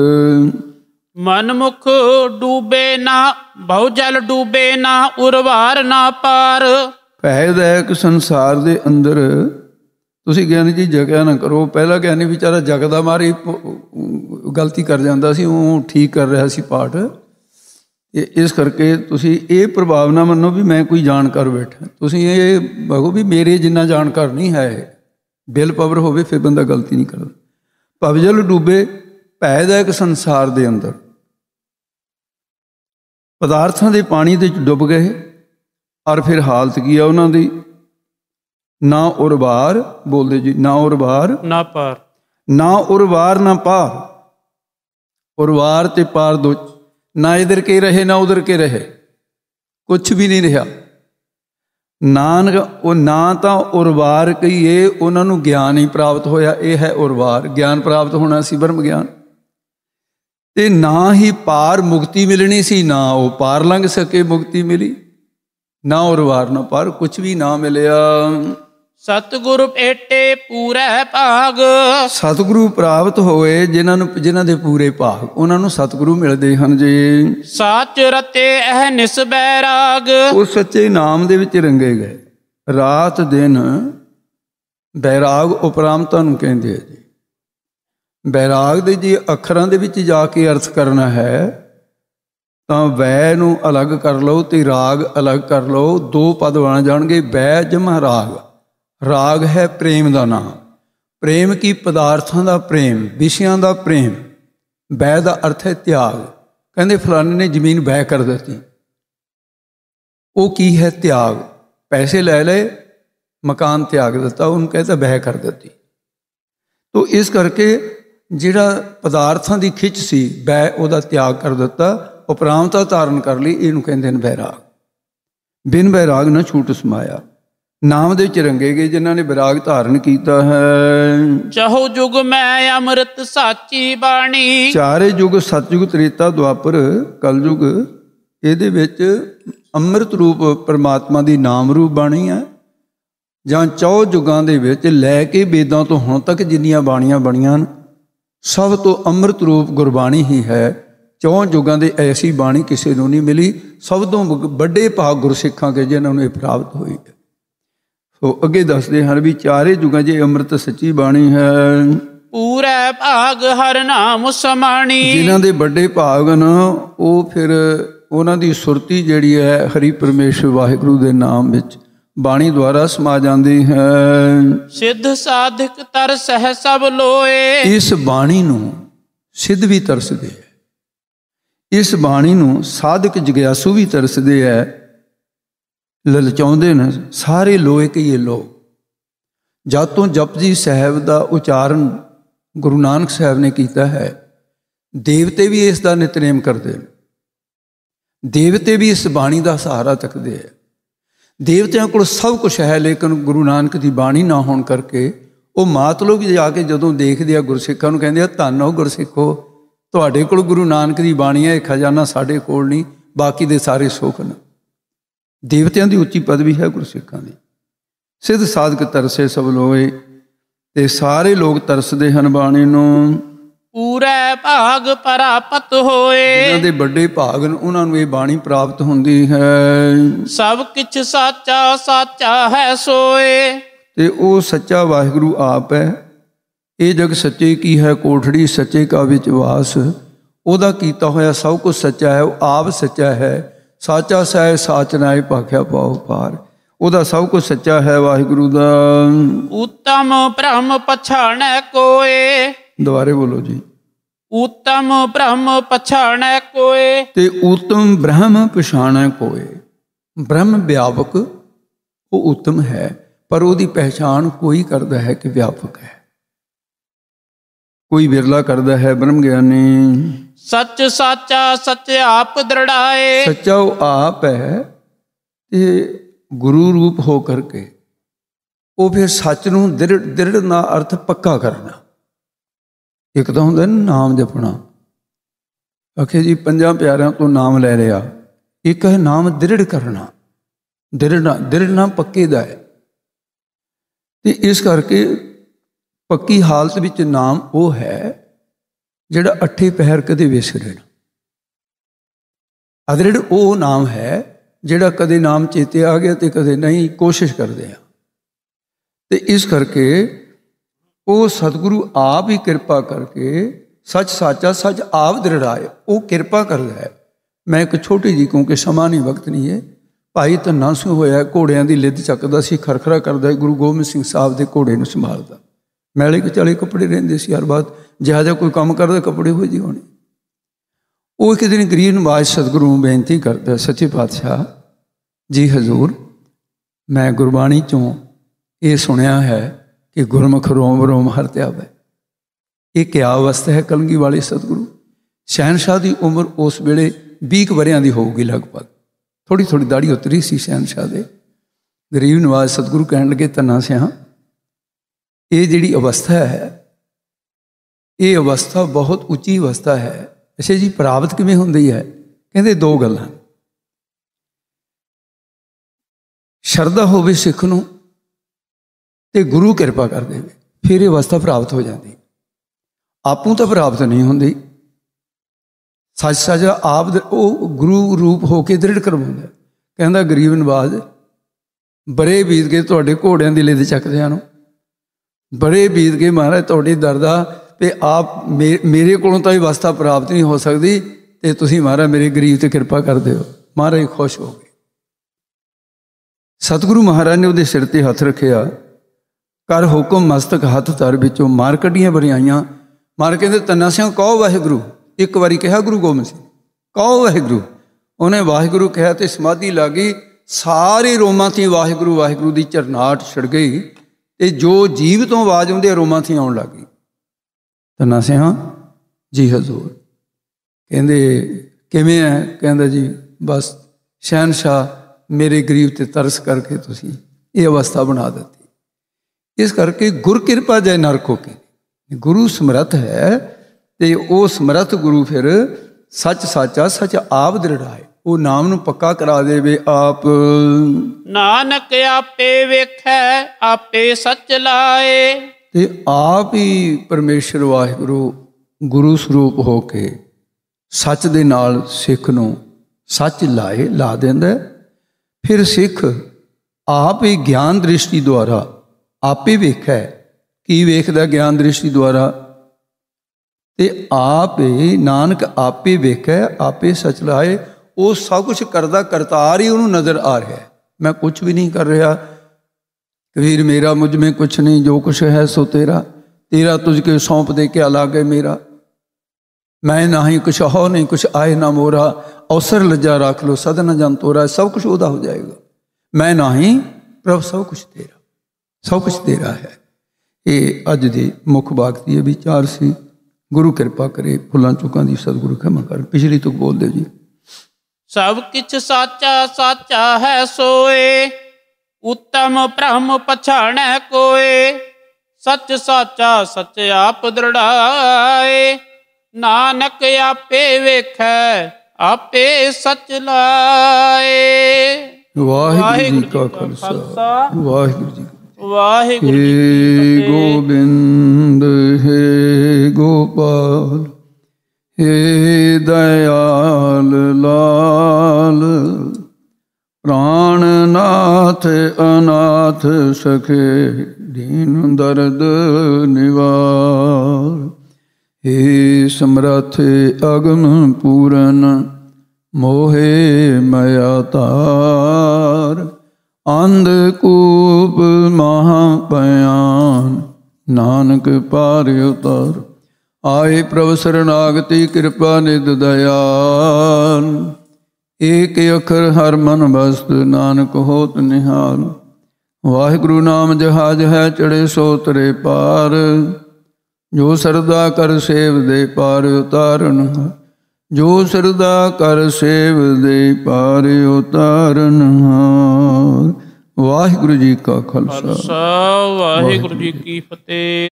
ਮਨਮੁਖ ਡੂਬੇ ਨਾ ਬਹੁ ਜਲ, ਡੂਬੇ ਨਾ ਉਰਵਾਰ ਨਾ ਪਾਰ। ਭੈਦਾਇਕ ਸੰਸਾਰ ਦੇ ਅੰਦਰ ਤੁਸੀਂ ਗਿਆਨੀ ਜੀ ਜਗਿਆ ਨਾ ਕਰੋ। ਪਹਿਲਾ ਗਿਆਨੀ ਵਿਚਾਰਾ ਜਗਦਾ ਮਾਰੀ ਗਲਤੀ ਕਰ ਜਾਂਦਾ ਸੀ, ਉਹ ਠੀਕ ਕਰ ਰਿਹਾ ਸੀ ਪਾਠ। ਇਸ ਕਰਕੇ ਤੁਸੀਂ ਇਹ ਪ੍ਰਭਾਵ ਨਾ ਮੰਨੋ ਵੀ ਮੈਂ ਕੋਈ ਜਾਣਕਾਰ ਬੈਠਾ। ਤੁਸੀਂ ਇਹ ਕਹੋ ਵੀ ਮੇਰੇ ਜਿੰਨਾ ਜਾਣਕਾਰ ਨਹੀਂ ਹੈ। ਬਿਲ ਪਾਵਰ ਹੋਵੇ ਫਿਰ ਬੰਦਾ ਗਲਤੀ ਨਹੀਂ ਕਰਦਾ। ਭਵਜਲ ਡੂਬੇ, ਭੈਦਾਇਕ ਸੰਸਾਰ ਦੇ ਅੰਦਰ ਪਦਾਰਥਾਂ ਦੇ ਪਾਣੀ ਦੇ ਵਿੱਚ ਡੁੱਬ ਗਏ, ਔਰ ਫਿਰ ਹਾਲਤ ਕੀ ਆ ਉਹਨਾਂ ਦੀ? ਨਾ ਉਰਵਾਰ, ਬੋਲਦੇ ਜੀ, ਨਾ ਉਰਵਾਰ ਨਾ ਪਾਰ, ਨਾ ਉਰਵਾਰ ਨਾ ਪਾਰ। ਉਰਵਾਰ ਤੇ ਪਾਰ ਦੋ, ਨਾ ਇਧਰ ਕੇ ਰਹੇ ਨਾ ਉਧਰ ਕੇ ਰਹੇ, ਕੁਛ ਵੀ ਨਹੀਂ ਰਿਹਾ। ਨਾਨਕ ਉਹ ਨਾ ਤਾਂ ਉਰਵਾਰ ਕਹੀਏ, ਉਹਨਾਂ ਨੂੰ ਗਿਆਨ ਹੀ ਪ੍ਰਾਪਤ ਹੋਇਆ, ਇਹ ਹੈ ਉਰਵਾਰ। ਗਿਆਨ ਪ੍ਰਾਪਤ ਹੋਣਾ ਸੀ, ਬ੍ਰਹਮ ਗਿਆਨ, ਤੇ ਨਾ ਹੀ ਪਾਰ ਮੁਕਤੀ ਮਿਲਣੀ ਸੀ, ਨਾ ਉਹ ਪਾਰ ਲੰਘ ਸਕੇ, ਮੁਕਤੀ ਮਿਲੀ। ਨਾ ਉਰਵਾਰ ਨਾ ਪਾਰ, ਕੁਛ ਵੀ ਨਾ ਮਿਲਿਆ। ਸਤਿਗੁਰ ਭੇਟੇ ਪੂਰੇ ਭਾਗ। ਸਤਿਗੁਰੂ ਪ੍ਰਾਪਤ ਹੋਏ ਜਿਨ੍ਹਾਂ ਦੇ ਪੂਰੇ ਭਾਗ, ਉਹਨਾਂ ਨੂੰ ਸਤਿਗੁਰੂ ਮਿਲਦੇ ਹਨ ਜੀ। ਸਾਚ ਰਤੇ ਇਹ ਨਿਸ ਬੈਰਾਗ। ਉਹ ਸੱਚੇ ਨਾਮ ਦੇ ਵਿੱਚ ਰੰਗੇ ਗਏ, ਰਾਤ ਦਿਨ ਬੈਰਾਗ ਉਪਰਾਮਤਾ ਨੂੰ ਕਹਿੰਦੇ ਆ ਜੀ। ਬੈਰਾਗ ਦੇ ਜੇ ਅੱਖਰਾਂ ਦੇ ਵਿੱਚ ਜਾ ਕੇ ਅਰਥ ਕਰਨਾ ਹੈ ਤਾਂ ਵੈ ਨੂੰ ਅਲੱਗ ਕਰ ਲਓ ਤੇ ਰਾਗ ਅਲੱਗ ਕਰ ਲਓ, ਦੋ ਪਦ ਬਣ ਜਾਣਗੇ। ਵੈ ਜਮਾ ਰਾਗ। ਰਾਗ ਹੈ ਪ੍ਰੇਮ ਦਾ ਨਾਮ। ਪ੍ਰੇਮ ਕੀ? ਪਦਾਰਥਾਂ ਦਾ ਪ੍ਰੇਮ, ਵਿਸ਼ਿਆਂ ਦਾ ਪ੍ਰੇਮ। ਵੈ ਦਾ ਅਰਥ ਹੈ ਤਿਆਗ। ਕਹਿੰਦੇ ਫਲਾਣੇ ਨੇ ਜ਼ਮੀਨ ਵੈ ਕਰ ਦਿੱਤੀ, ਉਹ ਕੀ ਹੈ? ਤਿਆਗ। ਪੈਸੇ ਲੈ ਲਏ, ਮਕਾਨ ਤਿਆਗ ਦਿੱਤਾ, ਉਹਨੂੰ ਕਹਿੰਦਾ ਵੈ ਕਰ ਦਿੱਤੀ। ਤੋ ਇਸ ਕਰਕੇ ਜਿਹੜਾ ਪਦਾਰਥਾਂ ਦੀ ਖਿੱਚ ਸੀ, ਵੈ ਉਹਦਾ ਤਿਆਗ ਕਰ ਦਿੱਤਾ, ਉਪਰਾਮਤਾ ਧਾਰਨ ਕਰ ਲਈ, ਇਹਨੂੰ ਕਹਿੰਦੇ ਨੇ ਬੈਰਾਗ। ਬਿਨ ਬੈਰਾਗ ਨਾ ਛੂਟ ਸਮਾਇਆ। ਨਾਮ ਦੇ ਵਿੱਚ ਰੰਗੇ ਗਏ ਜਿਨ੍ਹਾਂ ਨੇ ਬੈਰਾਗ ਧਾਰਨ ਕੀਤਾ ਹੈ। ਚਹੋ ਯੁਗ ਮੈਂ ਅੰਮ੍ਰਿਤ ਸਾਚੀ ਬਾਣੀ। ਚਾਰੇ ਯੁਗ, ਸਤਯੁਗ, ਤ੍ਰੇਤਾ, ਦੁਆਪਰ, ਕਲਯੁਗ, ਇਹਦੇ ਵਿੱਚ ਅੰਮ੍ਰਿਤ ਰੂਪ ਪਰਮਾਤਮਾ ਦੀ ਨਾਮ ਰੂਪ ਬਾਣੀ ਹੈ। ਜਾਂ 4 ਯੁਗਾਂ ਦੇ ਵਿੱਚ ਲੈ ਕੇ ਵੇਦਾਂ ਤੋਂ ਹੁਣ ਤੱਕ ਜਿੰਨੀਆਂ ਬਾਣੀਆਂ ਬਣੀਆਂ ਹਨ, ਸਭ ਤੋਂ ਅੰਮ੍ਰਿਤ ਰੂਪ ਗੁਰਬਾਣੀ ਹੀ ਹੈ। 4 ਯੁਗਾਂ ਦੇ ਐਸੀ ਬਾਣੀ ਕਿਸੇ ਨੂੰ ਨਹੀਂ ਮਿਲੀ। ਸਭ ਤੋਂ ਵੱਡੇ ਭਾਗ ਗੁਰਸਿੱਖਾਂ ਕੇ ਜਿਨ੍ਹਾਂ ਨੂੰ ਇਹ ਪ੍ਰਾਪਤ ਹੋਈ ਹੈ। ਸੋ ਅੱਗੇ ਦੱਸਦੇ ਹਨ ਵੀ 4 ਯੁਗਾਂ 'ਚ ਅੰਮ੍ਰਿਤ ਸੱਚੀ ਬਾਣੀ ਹੈ। ਪੂਰੇ ਭਾਗ ਹਰ ਨਾਮ ਸਮਾਣੀ। ਜਿਨ੍ਹਾਂ ਦੇ ਵੱਡੇ ਭਾਗ ਹਨ ਉਹ ਫਿਰ ਉਹਨਾਂ ਦੀ ਸੁਰਤੀ ਜਿਹੜੀ ਹੈ ਹਰੀ ਪਰਮੇਸ਼ਰ ਵਾਹਿਗੁਰੂ ਦੇ ਨਾਮ ਵਿੱਚ ਬਾਣੀ ਦੁਆਰਾ ਸਮਾ ਜਾਂਦੀ ਹੈ। ਸਿੱਧ ਸਾਧਕ ਤਰਸਹਿ ਸਭ ਲੋਏ। ਇਸ ਬਾਣੀ ਨੂੰ ਸਿੱਧ ਵੀ ਤਰਸਦੇ ਹੈ, ਇਸ ਬਾਣੀ ਨੂੰ ਸਾਧਕ ਜਗਿਆਸੂ ਵੀ ਤਰਸਦੇ ਹੈ, ਲਲਚਾਉਂਦੇ ਨੇ। ਸਾਰੇ ਲੋਏ ਕਹੀਏ ਲੋਕ। ਜਦ ਤੋਂ ਜਪਜੀ ਸਾਹਿਬ ਦਾ ਉਚਾਰਨ ਗੁਰੂ ਨਾਨਕ ਸਾਹਿਬ ਨੇ ਕੀਤਾ ਹੈ, ਦੇਵਤੇ ਵੀ ਇਸ ਦਾ ਨਿਤਨੇਮ ਕਰਦੇ ਨੇ। ਦੇਵਤੇ ਵੀ ਇਸ ਬਾਣੀ ਦਾ ਸਹਾਰਾ ਤੱਕਦੇ ਹੈ। ਦੇਵਤਿਆਂ ਕੋਲ ਸਭ ਕੁਛ ਹੈ, ਲੇਕਿਨ ਗੁਰੂ ਨਾਨਕ ਦੀ ਬਾਣੀ ਨਾ ਹੋਣ ਕਰਕੇ ਉਹ ਮਾਤ ਲੋਕ ਜਾ ਕੇ ਜਦੋਂ ਦੇਖਦੇ ਆ ਗੁਰਸਿੱਖਾਂ ਨੂੰ, ਕਹਿੰਦੇ ਆ ਧੰਨ ਹੋ ਗੁਰਸਿੱਖੋ, ਤੁਹਾਡੇ ਕੋਲ ਗੁਰੂ ਨਾਨਕ ਦੀ ਬਾਣੀ ਹੈ, ਇਹ ਖਜ਼ਾਨਾ ਸਾਡੇ ਕੋਲ ਨਹੀਂ, ਬਾਕੀ ਦੇ ਸਾਰੇ ਸੁੱਖ ਨੇ। ਦੇਵਤਿਆਂ ਦੀ ਉੱਚੀ ਪਦਵੀ ਹੈ ਗੁਰਸਿੱਖਾਂ ਦੀ। ਸਿੱਧ ਸਾਧਕ ਤਰਸੇ ਸਭ ਲੋਏ, ਤੇ ਸਾਰੇ ਲੋਕ ਤਰਸਦੇ ਹਨ ਬਾਣੀ ਨੂੰ। ਪੂਰੇ ਭਾਗ ਪ੍ਰਾਪਤ ਹੋਏ। ਜਿਹਨਾਂ ਦੇ ਵੱਡੇ ਭਾਗ ਨੇ ਉਹਨਾਂ ਨੂੰ ਇਹ ਬਾਣੀ ਪ੍ਰਾਪਤ ਹੁੰਦੀ ਹੈ। ਸਭ ਕਿਛ ਸਾਚਾ ਸਾਚਾ ਹੈ ਸੋਏ। ਤੇ ਉਹ ਸੱਚਾ ਵਾਹਿਗੁਰੂ ਆਪ ਹੈ। ਇਹ ਜਗ ਸੱਚੇ ਕੀ ਹੈ ਕੋਠੜੀ, ਸੱਚੇ ਕਾ ਵਿੱਚ ਵਾਸ। ਉਹਦਾ ਕੀਤਾ ਹੋਇਆ ਸਭ ਕੁਝ ਸੱਚਾ ਹੈ, ਉਹ ਆਪ ਸੱਚਾ ਹੈ। ਸਾਚਾ ਸਹਿ ਸਾਚ ਨਾਏ ਭਾਖਿਆ ਪਾਉ ਪਾਰ। ਉਹਦਾ ਸਭ ਕੁਝ ਸੱਚਾ ਹੈ ਵਾਹਿਗੁਰੂ ਦਾ। ਉੱਤਮ ਬ੍ਰਹਮ ਪਛਾਣੈ ਕੋਏ। ਦੁਬਾਰੇ ਬੋਲੋ ਜੀ। ਉੱਤਮ ਬ੍ਰਹਮ ਪਛਾਣੈ ਕੋਏ। ਤੇ ਉੱਤਮ ਬ੍ਰਹਮ ਪਛਾਣੈ ਕੋਏ। ਬ੍ਰਹਮ ਵਿਆਪਕ, ਉਹ ਉੱਤਮ ਹੈ, ਪਰ ਉਹਦੀ ਪਹਿਚਾਣ ਕੋਈ ਕਰਦਾ ਹੈ ਕਿ ਵਿਆਪਕ ਹੈ, ਕੋਈ ਵਿਰਲਾ ਕਰਦਾ ਹੈ ਬ੍ਰਹਮ ਗਿਆਨੀ। ਸੱਚ ਸਾਚਾ ਸੱਚ ਆਪ ਦ੍ਰਿੜਾਏ। ਸੱਚਾ ਉਹ ਆਪ ਹੈ ਤੇ ਗੁਰੂ ਰੂਪ ਹੋ ਕਰਕੇ ਉਹ ਫਿਰ ਸੱਚ ਨੂੰ ਦ੍ਰਿੜ ਦਾ ਅਰਥ ਪੱਕਾ ਕਰਨਾ। ਇੱਕ ਤਾਂ ਹੁੰਦਾ ਨਾਮ ਜਪਣਾ, ਆਖੇ ਜੀ 5 ਪਿਆਰਿਆਂ ਤੋਂ ਨਾਮ ਲੈ ਲਿਆ। ਇੱਕ ਹੈ ਨਾਮ ਦ੍ਰਿੜ ਕਰਨਾ। ਦ੍ਰਿੜਨਾ ਪੱਕੇ ਦਾ ਹੈ। ਤੇ ਇਸ ਕਰਕੇ ਪੱਕੀ ਹਾਲਤ ਵਿੱਚ ਨਾਮ ਉਹ ਹੈ ਜਿਹੜਾ 8 ਪਹਿਰ ਕਦੇ ਵਿਸਰੇ ਨਾ। ਅਦ੍ਰਿੜ ਉਹ ਨਾਮ ਹੈ ਜਿਹੜਾ ਕਦੇ ਨਾਮ ਚੇਤੇ ਆ ਗਿਆ ਤੇ ਕਦੇ ਨਹੀਂ, ਕੋਸ਼ਿਸ਼ ਕਰਦੇ ਆ। ਤੇ ਇਸ ਕਰਕੇ ਉਹ ਸਤਿਗੁਰੂ ਆਪ ਹੀ ਕਿਰਪਾ ਕਰਕੇ ਸੱਚ ਸਾਚਾ ਸੱਚ ਆਪ ਦ੍ਰਿੜਾਏ। ਉਹ ਕਿਰਪਾ ਕਰਦਾ ਹੈ। ਮੈਂ ਇੱਕ ਛੋਟੀ ਜਿਹੀ, ਕਿਉਂਕਿ ਸਮਾਂ ਨਹੀਂ, ਵਕਤ ਨਹੀਂ ਹੈ, ਭਾਈ ਧੰਨਾ ਸਿੰਘ ਹੋਇਆ, ਘੋੜਿਆਂ ਦੀ ਲਿੱਦ ਚੱਕਦਾ ਸੀ, ਖਰਖਰਾ ਕਰਦਾ। ਗੁਰੂ ਗੋਬਿੰਦ ਸਿੰਘ ਸਾਹਿਬ ਦੇ ਘੋੜੇ ਨੂੰ ਸੰਭਾਲਦਾ। ਮੈਲੇ ਕਚਾਲੇ ਕੱਪੜੇ ਰਹਿੰਦੇ ਸੀ, ਹਰ ਬਾਤ ਜਿਹਾ ਜਿਹਾ ਕੋਈ ਕੰਮ ਕਰਦਾ ਕੱਪੜੇ ਹੋ ਜਿਹੇ ਹੋਣੇ। ਉਹ ਇੱਕ ਦਿਨ ਗਰੀਬ ਨਵਾਜ਼ ਸਤਿਗੁਰੂ ਨੂੰ ਬੇਨਤੀ ਕਰਦਾ, ਸੱਚੇ ਪਾਤਸ਼ਾਹ ਜੀ ਹਜ਼ੂਰ, ਮੈਂ ਗੁਰਬਾਣੀ 'ਚੋਂ ਇਹ ਸੁਣਿਆ ਹੈ ਕਿ ਗੁਰਮੁਖ ਰੋਮ ਰੋਮ ਹਰਿ ਧਿਆਵੈ। ਇਹ ਕਿਆ ਅਵਸਥਾ ਹੈ ਕਲਗੀ ਵਾਲੇ ਸਤਿਗੁਰੂ। ਸ਼ਹਿਨਸ਼ਾਹ ਦੀ ਉਮਰ ਉਸ ਵੇਲੇ 20 ਵਰ੍ਹਿਆਂ ਦੀ ਹੋਊਗੀ ਲਗਭਗ। ਥੋੜ੍ਹੀ ਥੋੜ੍ਹੀ ਦਾੜੀ ਉਤਰੀ ਸੀ ਸ਼ਹਿਨਸ਼ਾਹ ਦੇ। ਗਰੀਬ ਨਵਾਜ਼ ਸਤਿਗੁਰੂ ਕਹਿਣ ਲੱਗੇ, ਧੰਨਾ ਸਿਆਂ, ਇਹ ਜਿਹੜੀ ਅਵਸਥਾ ਹੈ, ਇਹ ਅਵਸਥਾ ਬਹੁਤ ਉੱਚੀ ਅਵਸਥਾ ਹੈ। ਅੱਛਾ ਜੀ, ਪ੍ਰਾਪਤ ਕਿਵੇਂ ਹੁੰਦੀ ਹੈ? ਕਹਿੰਦੇ 2 ਗੱਲਾਂ। ਸ਼ਰਧਾ ਹੋਵੇ ਸਿੱਖ ਨੂੰ ਤੇ ਗੁਰੂ ਕਿਰਪਾ ਕਰ ਦੇਵੇ, ਫਿਰ ਇਹ ਅਵਸਥਾ ਪ੍ਰਾਪਤ ਹੋ ਜਾਂਦੀ। ਆਪੂ ਤਾਂ ਪ੍ਰਾਪਤ ਨਹੀਂ ਹੁੰਦੀ। ਸੱਚ ਸੱਚ ਆਪ ਉਹ ਗੁਰੂ ਰੂਪ ਹੋ ਕੇ ਦ੍ਰਿੜ ਕਰਵਾਉਂਦਾ। ਕਹਿੰਦਾ ਗਰੀਬ ਨਵਾਜ਼, ਬੜੇ ਬੀਤ ਕੇ ਤੁਹਾਡੇ ਘੋੜਿਆਂ ਦੀ ਲਿਦ ਚੱਕਦਿਆਂ ਨੂੰ, ਬੜੇ ਬੀਤ ਕੇ ਮਹਾਰਾਜ ਤੁਹਾਡੇ ਦਰ ਦਾ, ਤੇ ਆਪ ਮੇਰੇ ਕੋਲੋਂ ਤਾਂ ਇਹ ਅਵਸਥਾ ਪ੍ਰਾਪਤ ਨਹੀਂ ਹੋ ਸਕਦੀ, ਤੇ ਤੁਸੀਂ ਮਹਾਰਾਜ ਮੇਰੇ ਗਰੀਬ 'ਤੇ ਕਿਰਪਾ ਕਰ ਦਿਓ। ਮਹਾਰਾਜ ਖੁਸ਼ ਹੋ ਗਏ। ਸਤਿਗੁਰੂ ਮਹਾਰਾਜ ਨੇ ਉਹਦੇ ਸਿਰ 'ਤੇ ਹੱਥ ਰੱਖਿਆ। ਕਰ ਹੁਕਮ ਮਸਤਕ ਹੱਥ ਧਰ, ਵਿੱਚੋਂ ਮਾਰ ਕੱਢੀਆਂ ਬਰਿਆਈਆਂ। ਮਾਰ ਕਹਿੰਦੇ, ਧੰਨਾ ਸਿਆਂ ਕਹੋ ਵਾਹਿਗੁਰੂ। ਇੱਕ ਵਾਰੀ ਕਿਹਾ ਗੁਰੂ ਗੋਬਿੰਦ ਸਿੰਘ, ਕਹੋ ਵਾਹਿਗੁਰੂ। ਉਹਨੇ ਵਾਹਿਗੁਰੂ ਕਿਹਾ ਤੇ ਸਮਾਧੀ ਲੱਗ ਗਈ। ਸਾਰੇ ਰੋਮਾਂ 'ਤੇ ਵਾਹਿਗੁਰੂ ਵਾਹਿਗੁਰੂ ਦੀ ਝਰਨਾਹਟ ਛਿੜ ਗਈ, ਤੇ ਜੋ ਜੀਵ ਤੋਂ ਆਵਾਜ਼ ਆਉਂਦੀ ਹੈ ਰੋਮਾਂ 'ਤੇ ਆਉਣ ਲੱਗ ਗਈ। ਧੰਨਾ ਸਿਆਂ ਜੀ ਹਜ਼ੂਰ। ਕਹਿੰਦੇ ਕਿਵੇਂ ਹੈ? ਕਹਿੰਦਾ ਜੀ ਬਸ ਸ਼ਹਿਨਸ਼ਾਹ ਮੇਰੇ ਗਰੀਬ 'ਤੇ ਤਰਸ ਕਰਕੇ ਤੁਸੀਂ ਇਹ ਅਵਸਥਾ ਬਣਾ ਦਿੱਤੀ। ਇਸ ਕਰਕੇ ਗੁਰ ਕਿਰਪਾ ਜੈ ਨਰਕ ਹੋ ਕੇ, ਗੁਰੂ ਸਮਰੱਥ ਹੈ, ਤੇ ਉਹ ਸਮਰੱਥ ਗੁਰੂ ਫਿਰ ਸੱਚ ਸਾਚਾ ਸੱਚ ਆਪ ਦ੍ਰਿੜਾਏ, ਉਹ ਨਾਮ ਨੂੰ ਪੱਕਾ ਕਰਾ ਦੇਵੇ ਆਪ। ਨਾਨਕ ਆਪੇ ਵੇਖੈ ਆਪੇ ਸੱਚ ਲਾਏ। ਤੇ ਆਪ ਹੀ ਪਰਮੇਸ਼ਰ ਵਾਹਿਗੁਰੂ ਗੁਰੂ ਸਰੂਪ ਹੋ ਕੇ ਸੱਚ ਦੇ ਨਾਲ ਸਿੱਖ ਨੂੰ ਸੱਚ ਲਾ ਦਿੰਦਾ। ਫਿਰ ਸਿੱਖ ਆਪ ਹੀ ਗਿਆਨ ਦ੍ਰਿਸ਼ਟੀ ਦੁਆਰਾ ਆਪੇ ਵੇਖੈ। ਕੀ ਵੇਖਦਾ ਗਿਆਨ ਦ੍ਰਿਸ਼ਟੀ ਦੁਆਰਾ? ਤੇ ਆਪ ਹੀ ਨਾਨਕ ਆਪੇ ਵੇਖੈ ਆਪੇ ਸੱਚ ਲਾਏ। ਉਹ ਸਭ ਕੁਛ ਕਰਦਾ ਕਰਤਾਰ ਹੀ ਉਹਨੂੰ ਨਜ਼ਰ ਆ ਰਿਹਾ। ਮੈਂ ਕੁਛ ਵੀ ਨਹੀਂ ਕਰ ਰਿਹਾ। ਕਬੀਰ ਮੇਰਾ ਮੁਝ ਮੇਂ ਕੁਛ ਨਹੀਂ, ਜੋ ਕੁਛ ਹੈ ਸੋ ਤੇਰਾ, ਤੇਰਾ ਤੁਝ ਕੇ ਸੌਂਪ ਦੇ ਕੇ ਲਾਗੇ ਮੇਰਾ। ਮੈਂ ਨਾ ਹੀ ਕੁਛ ਹੋ ਨਹੀਂ ਕੁਛ ਆਏ ਨਾ ਮੋਰਾ, ਅਵਸਰ ਲੱਜਾ ਰੱਖ ਲੋ ਸਦ ਨਾ ਜਨ ਤੋਰਾ। ਸਭ ਕੁਛ ਉਹਦਾ ਹੋ ਜਾਏਗਾ। ਮੈਂ ਨਾ ਹੀ ਪ੍ਰਭ, ਸਭ ਕੁਛ ਤੇਰਾ, ਸਭ ਕੁਛ ਤੇਰਾ ਹੈ। ਇਹ ਅੱਜ ਦੇ ਮੁੱਖ ਬਾਤ ਦੀ ਵਿਚਾਰ ਸੀ। ਗੁਰੂ ਕਿਰਪਾ ਕਰੇ, ਫੁੱਲਾਂ ਚੁੱਕਾਂ ਦੀ ਸਤਿਗੁਰੂ ਖਿਮਾ ਕਰ। ਪਿਛਲੀ ਤੁਕ ਬੋਲਦੇ ਜੀ। ਸਭ ਕਿਛ ਸਾਚਾ ਸਾਚਾ ਹੈ ਸੋਏ, ਉੱਤਮ ਬ੍ਰਹਮ ਪਛਾਣੈ ਕੋਏ। ਸੱਚ ਸਾਚਾ ਸੱਚ ਆਪ ਦ੍ਰਿੜਾਏ, ਨਾਨਕ ਆਪੇ ਵੇਖੈ ਆਪੇ ਸੱਚ ਲਾਏ। ਵਾਹਿਗੁਰੂ ਜੀ ਕਾ ਖਾਲਸਾ, ਵਾਹਿਗੁਰੂ ਜੀ ਵਾਹਿਗੁਰੂ। ਹੇ ਗੋਬਿੰਦ ਹੇ ਗੋਪਾਲ ਹੇ ਦਇਆਲ ਲਾਲ, ਪ੍ਰਾਣਨਾਥ ਅਨਾਥ ਸਖੇ ਦੀਨ ਦਰਦ ਨਿਵਾਰ। ਹੇ ਸਮਰੱਥ ਅਗਮ ਪੂਰਨ ਮੋਹੇ ਮਇਆ ਤਾਰ। ਅੰਧ ਕੂਪ ਮਹਾ ਭਿਆਨ ਨਾਨਕ ਪਾਰ ਉਤਾਰ। ਆਏ ਪ੍ਰਭ ਸਰਨਾਗਤੀ ਕਿਰਪਾ ਨਿਧ ਦਇਆਲ। ਏਕ ਅੱਖਰ ਹਰ ਮਨ ਬਸਤ ਨਾਨਕ ਹੋਤ ਨਿਹਾਲ। ਵਾਹਿਗੁਰੂ ਨਾਮ ਜਹਾਜ ਹੈ ਚੜੇ ਸੋ ਤਰੇ ਪਾਰ। ਜੋ ਸਰਦਾ ਕਰ ਸੇਵ ਦੇ ਪਾਰ ਉਤਾਰਨ, ਜੋ ਸਰਦਾ ਕਰ ਸੇਵ ਦੇ ਪਾਰ ਉਤਾਰਨ ਹਾਰ। ਵਾਹਿਗੁਰੂ ਜੀ ਕਾ ਖਾਲਸਾ, ਵਾਹਿਗੁਰੂ ਜੀ ਕੀ ਫਤਿਹ।